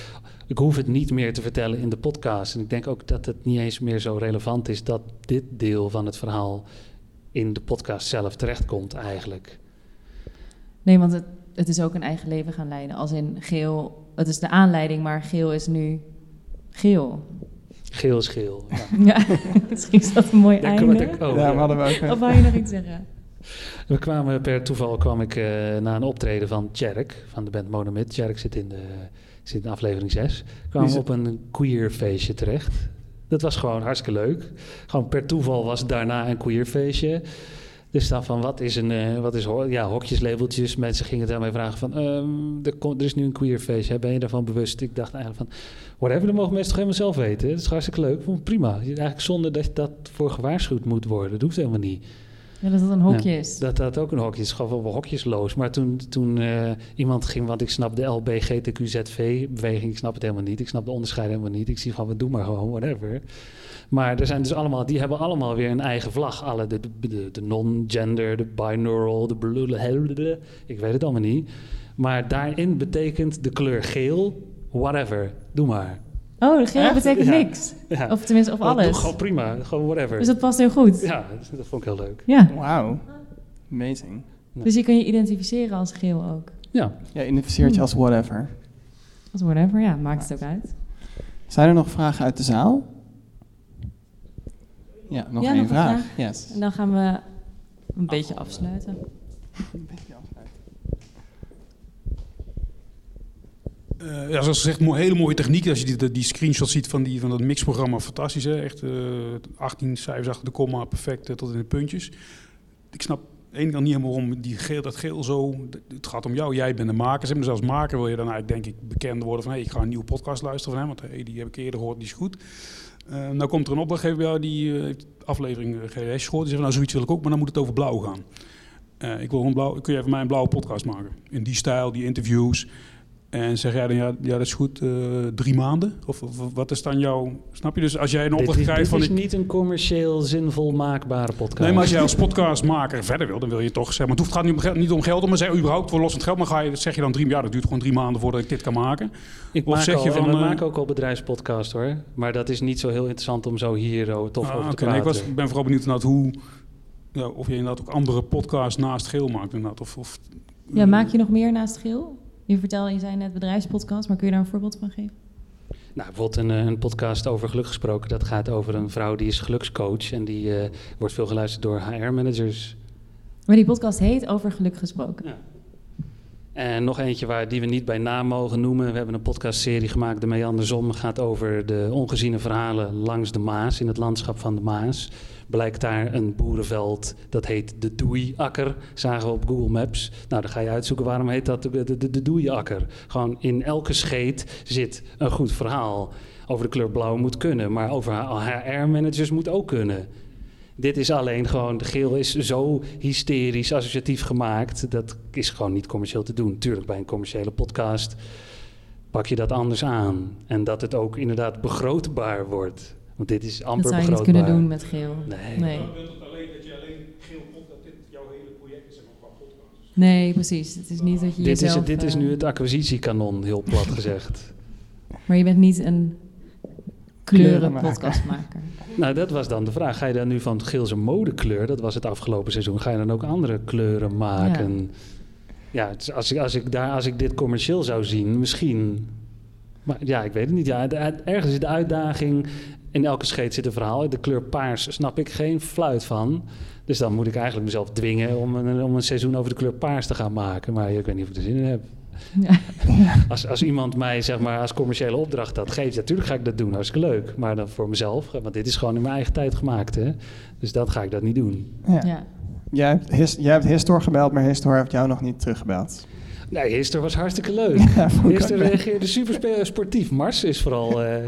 ik hoef het niet meer te vertellen in de podcast. En ik denk ook dat het niet eens meer zo relevant is dat dit deel van het verhaal in de podcast zelf terechtkomt eigenlijk. Nee, want het, het is ook een eigen leven gaan leiden. Als in Geel, het is de aanleiding, maar Geel is nu Geel. Geel is geel. Ja, ja misschien is dat een mooi Daar einde. Ik, oh, ja, ja. hadden we ook. Of wou je nog iets zeggen? We kwamen per toeval kwam ik uh, na een optreden van Tjerk, van de band Monomid. Tjerk zit in, de, zit in aflevering zes. Kwamen we op een queer feestje terecht. Dat was gewoon hartstikke leuk. Gewoon per toeval was daarna een queer feestje. Dus dan van, wat is een, uh, wat is ho- ja, hokjes, labeltjes. Mensen gingen daarmee vragen van, um, er, kon, er is nu een queer feestje. Ben je daarvan bewust? Ik dacht eigenlijk van, whatever, dat mogen mensen toch helemaal zelf weten. Dat is hartstikke leuk. Vond prima. Eigenlijk zonder dat dat voor gewaarschuwd moet worden. Dat hoeft helemaal niet. Ja, dat dat een hokje ja, is. Dat dat ook een hokje is. Het is gewoon wel hokjesloos. Maar toen, toen uh, iemand ging, want ik snap de L B G T Q Z V-beweging, ik snap het helemaal niet. Ik snap de onderscheid helemaal niet. Ik zie gewoon, we doen maar gewoon, whatever. Maar er zijn dus allemaal, die hebben allemaal weer een eigen vlag. Alle de, de, de, de non-gender, de binaural, de blue, ik weet het allemaal niet. Maar daarin betekent de kleur geel, whatever, doe maar. Oh, de geel Echt? betekent ja. niks? Ja. Of tenminste, of dat alles? Doe gewoon prima, gewoon whatever. Dus dat past heel goed? Ja, dat vond ik heel leuk. Ja. Wauw, amazing. Dus je kan je identificeren als geel ook? Ja. Ja, identificeert je als whatever. Als whatever, ja, maakt het ook uit. Zijn er nog vragen uit de zaal? Ja, nog ja, één nog vraag. vraag. Yes. En dan gaan we een beetje afsluiten. Een beetje afsluiten. Uh, ja, zoals gezegd, een hele mooie techniek. Als je die, die screenshot ziet van, die, van dat mixprogramma, fantastisch. Hè? Echt uh, achttien cijfers achter de komma, perfect uh, tot in de puntjes. Ik snap één kant niet helemaal waarom die geel, dat geel zo... Het gaat om jou, jij bent de maker. Dus als maker wil je dan eigenlijk, denk ik, bekend worden van... Hey, ik ga een nieuwe podcast luisteren van hem, want hey, die heb ik eerder gehoord, die is goed. Uh, nou komt er een opdrachtgever bij jou die uh, heeft aflevering uh, G L S gehoord. Die zegt, nou zoiets wil ik ook, maar dan moet het over blauw gaan. Uh, ik wil een blauw, kun je even mij een blauwe podcast maken? In die stijl, die interviews... En zeg jij dan, ja, ja dat is goed, uh, drie maanden? Of, of wat is dan jouw... Snap je? Dus als jij een opdracht krijgt dit van... Dit is ik, niet een commercieel zinvol maakbare podcast. Nee, maar als jij als podcastmaker verder wil, dan wil je toch zeggen... Maar het gaat niet om geld, niet om geld, maar zeg überhaupt voor los van het geld. Maar ga je, zeg je dan drie jaar, dat duurt gewoon drie maanden voordat ik dit kan maken. Ik of maak zeg al, je van... En we uh, maken ook al bedrijfspodcast hoor. Maar dat is niet zo heel interessant om zo hier oh, tof ah, over te okay, praten. Nee, ik was, ben vooral benieuwd naar hoe... Ja, of je inderdaad ook andere podcasts naast Geel maakt inderdaad. Of, of, ja, maak je nog meer naast Geel? Je vertelde, je zei net bedrijfspodcast, maar kun je daar een voorbeeld van geven? Nou, bijvoorbeeld een, een podcast over geluk gesproken. Dat gaat over een vrouw die is gelukscoach en die uh, wordt veel geluisterd door H R-managers. Maar die podcast heet Over Geluk Gesproken. Ja. En nog eentje waar, die we niet bij naam mogen noemen. We hebben een podcastserie gemaakt, De Meandersom. Gaat over de ongeziene verhalen langs de Maas, in het landschap van de Maas. Blijkt daar een boerenveld, dat heet de Doeiakker, zagen we op Google Maps. Nou, dan ga je uitzoeken waarom heet dat de, de, de, de Doeiakker. Gewoon in elke scheet zit een goed verhaal. Over de kleur blauw moet kunnen, maar over H R-managers moet ook kunnen. Dit is alleen gewoon, de Geel is zo hysterisch, associatief gemaakt. Dat is gewoon niet commercieel te doen. Tuurlijk, bij een commerciële podcast pak je dat anders aan. En dat het ook inderdaad begrootbaar wordt. Want dit is amper begrootbaar. Dat zou je niet kunnen doen met Geel. Nee. nee. Dat betekent alleen dat je alleen Geel podcast, dit jouw hele project is, maar qua podcast. Nee, precies. Het is niet dat je dit jezelf... Is, dit is nu het acquisitiekanon, heel plat gezegd. Maar je bent niet een kleurenpodcastmaker. Nou, dat was dan de vraag. Ga je dan nu van Geel zijn modekleur, dat was het afgelopen seizoen, ga je dan ook andere kleuren maken? Ja, ja het is, als, ik, als, ik daar, als ik dit commercieel zou zien, misschien... Maar ja, ik weet het niet. Ja, de, ergens is de uitdaging, in elke scheet zit een verhaal. De kleur paars snap ik geen fluit van. Dus dan moet ik eigenlijk mezelf dwingen om een, om een seizoen over de kleur paars te gaan maken. Maar ik weet niet of ik er zin in heb. Ja. Als, als iemand mij zeg maar als commerciële opdracht dat geeft, natuurlijk ga ik dat doen, hartstikke leuk. Maar dan voor mezelf, want dit is gewoon in mijn eigen tijd gemaakt. Hè? Dus dan ga ik dat niet doen. Ja. Ja. Jij, hebt his, jij hebt Histor gebeld, maar Histor heeft jou nog niet teruggebeld. Nee, Histor was hartstikke leuk. Ja, Histor reageerde super sportief. Mars is vooral... Uh...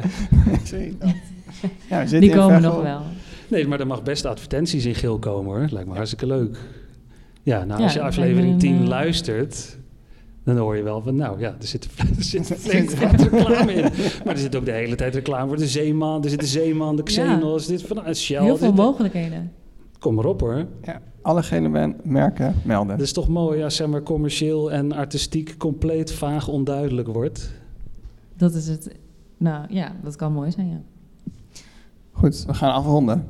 ja, Die komen nog wel. Nee, maar er mag best advertenties in Geel komen hoor. Lijkt me hartstikke leuk. Ja, nou als ja, je aflevering een, tien uh... luistert, dan hoor je wel van, nou ja, er zit, er zit flink wat reclame in. Maar er zit ook de hele tijd reclame voor de Zeeman. Er zit de Zeeman, de Xenos, ja. dit van Shell. Heel veel dit, mogelijkheden. Kom maar op hoor. Ja, alle gele merken melden. Dat is toch mooi als zeg maar commercieel en artistiek compleet vaag onduidelijk wordt. Dat is het Nou ja, dat kan mooi zijn, ja. Goed, we gaan afronden.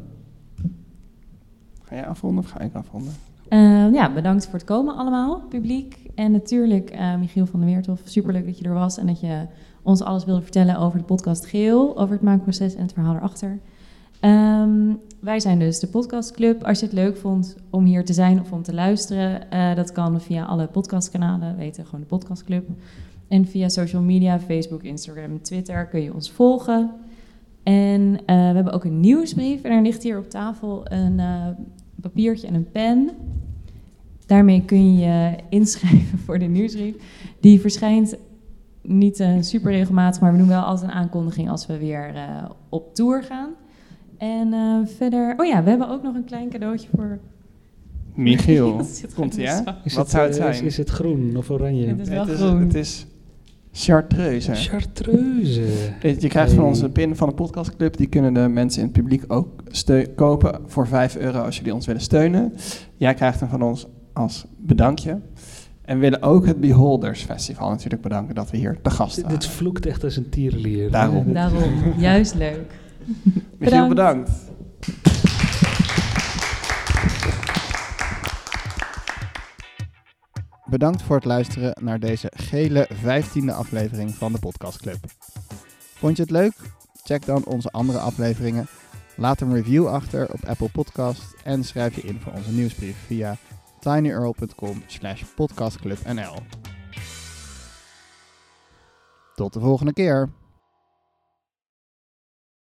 Ga jij afronden of ga ik afronden? Uh, ja, bedankt voor het komen allemaal, publiek. En natuurlijk uh, Michiel van der Weerthof, superleuk dat je er was en dat je ons alles wilde vertellen over de podcast Geel, over het maakproces en het verhaal erachter. Um, wij zijn dus de podcastclub. Als je het leuk vond om hier te zijn of om te luisteren, uh, dat kan via alle podcastkanalen, weten gewoon de podcastclub. En via social media, Facebook, Instagram, Twitter kun je ons volgen. En uh, we hebben ook een nieuwsbrief en er ligt hier op tafel een uh, papiertje en een pen. Daarmee kun je je inschrijven voor de nieuwsbrief. Die verschijnt niet uh, super regelmatig, maar we doen wel altijd een aankondiging als we weer uh, op tour gaan. En uh, verder... Oh ja, we hebben ook nog een klein cadeautje voor... Michiel, komt ie, hè? Wat zou het zijn? Is, is het groen of oranje? Het is wel het groen. Is, het is chartreuse. Chartreuse. Je krijgt van ons een pin van de podcastclub. Die kunnen de mensen in het publiek ook steu- kopen voor vijf euro als jullie ons willen steunen. Jij krijgt hem van ons als bedankje. En we willen ook het Beholders Festival natuurlijk bedanken dat we hier te gast waren. Dit vloekt echt als een tierenlier. Daarom. Daarom, juist leuk. Michiel, bedankt. Bedankt voor het luisteren naar deze gele vijftiende aflevering van de Podcastclub. Vond je het leuk? Check dan onze andere afleveringen. Laat een review achter op Apple Podcast en schrijf je in voor onze nieuwsbrief via tinyurl.com slash podcastclubnl. Tot de volgende keer!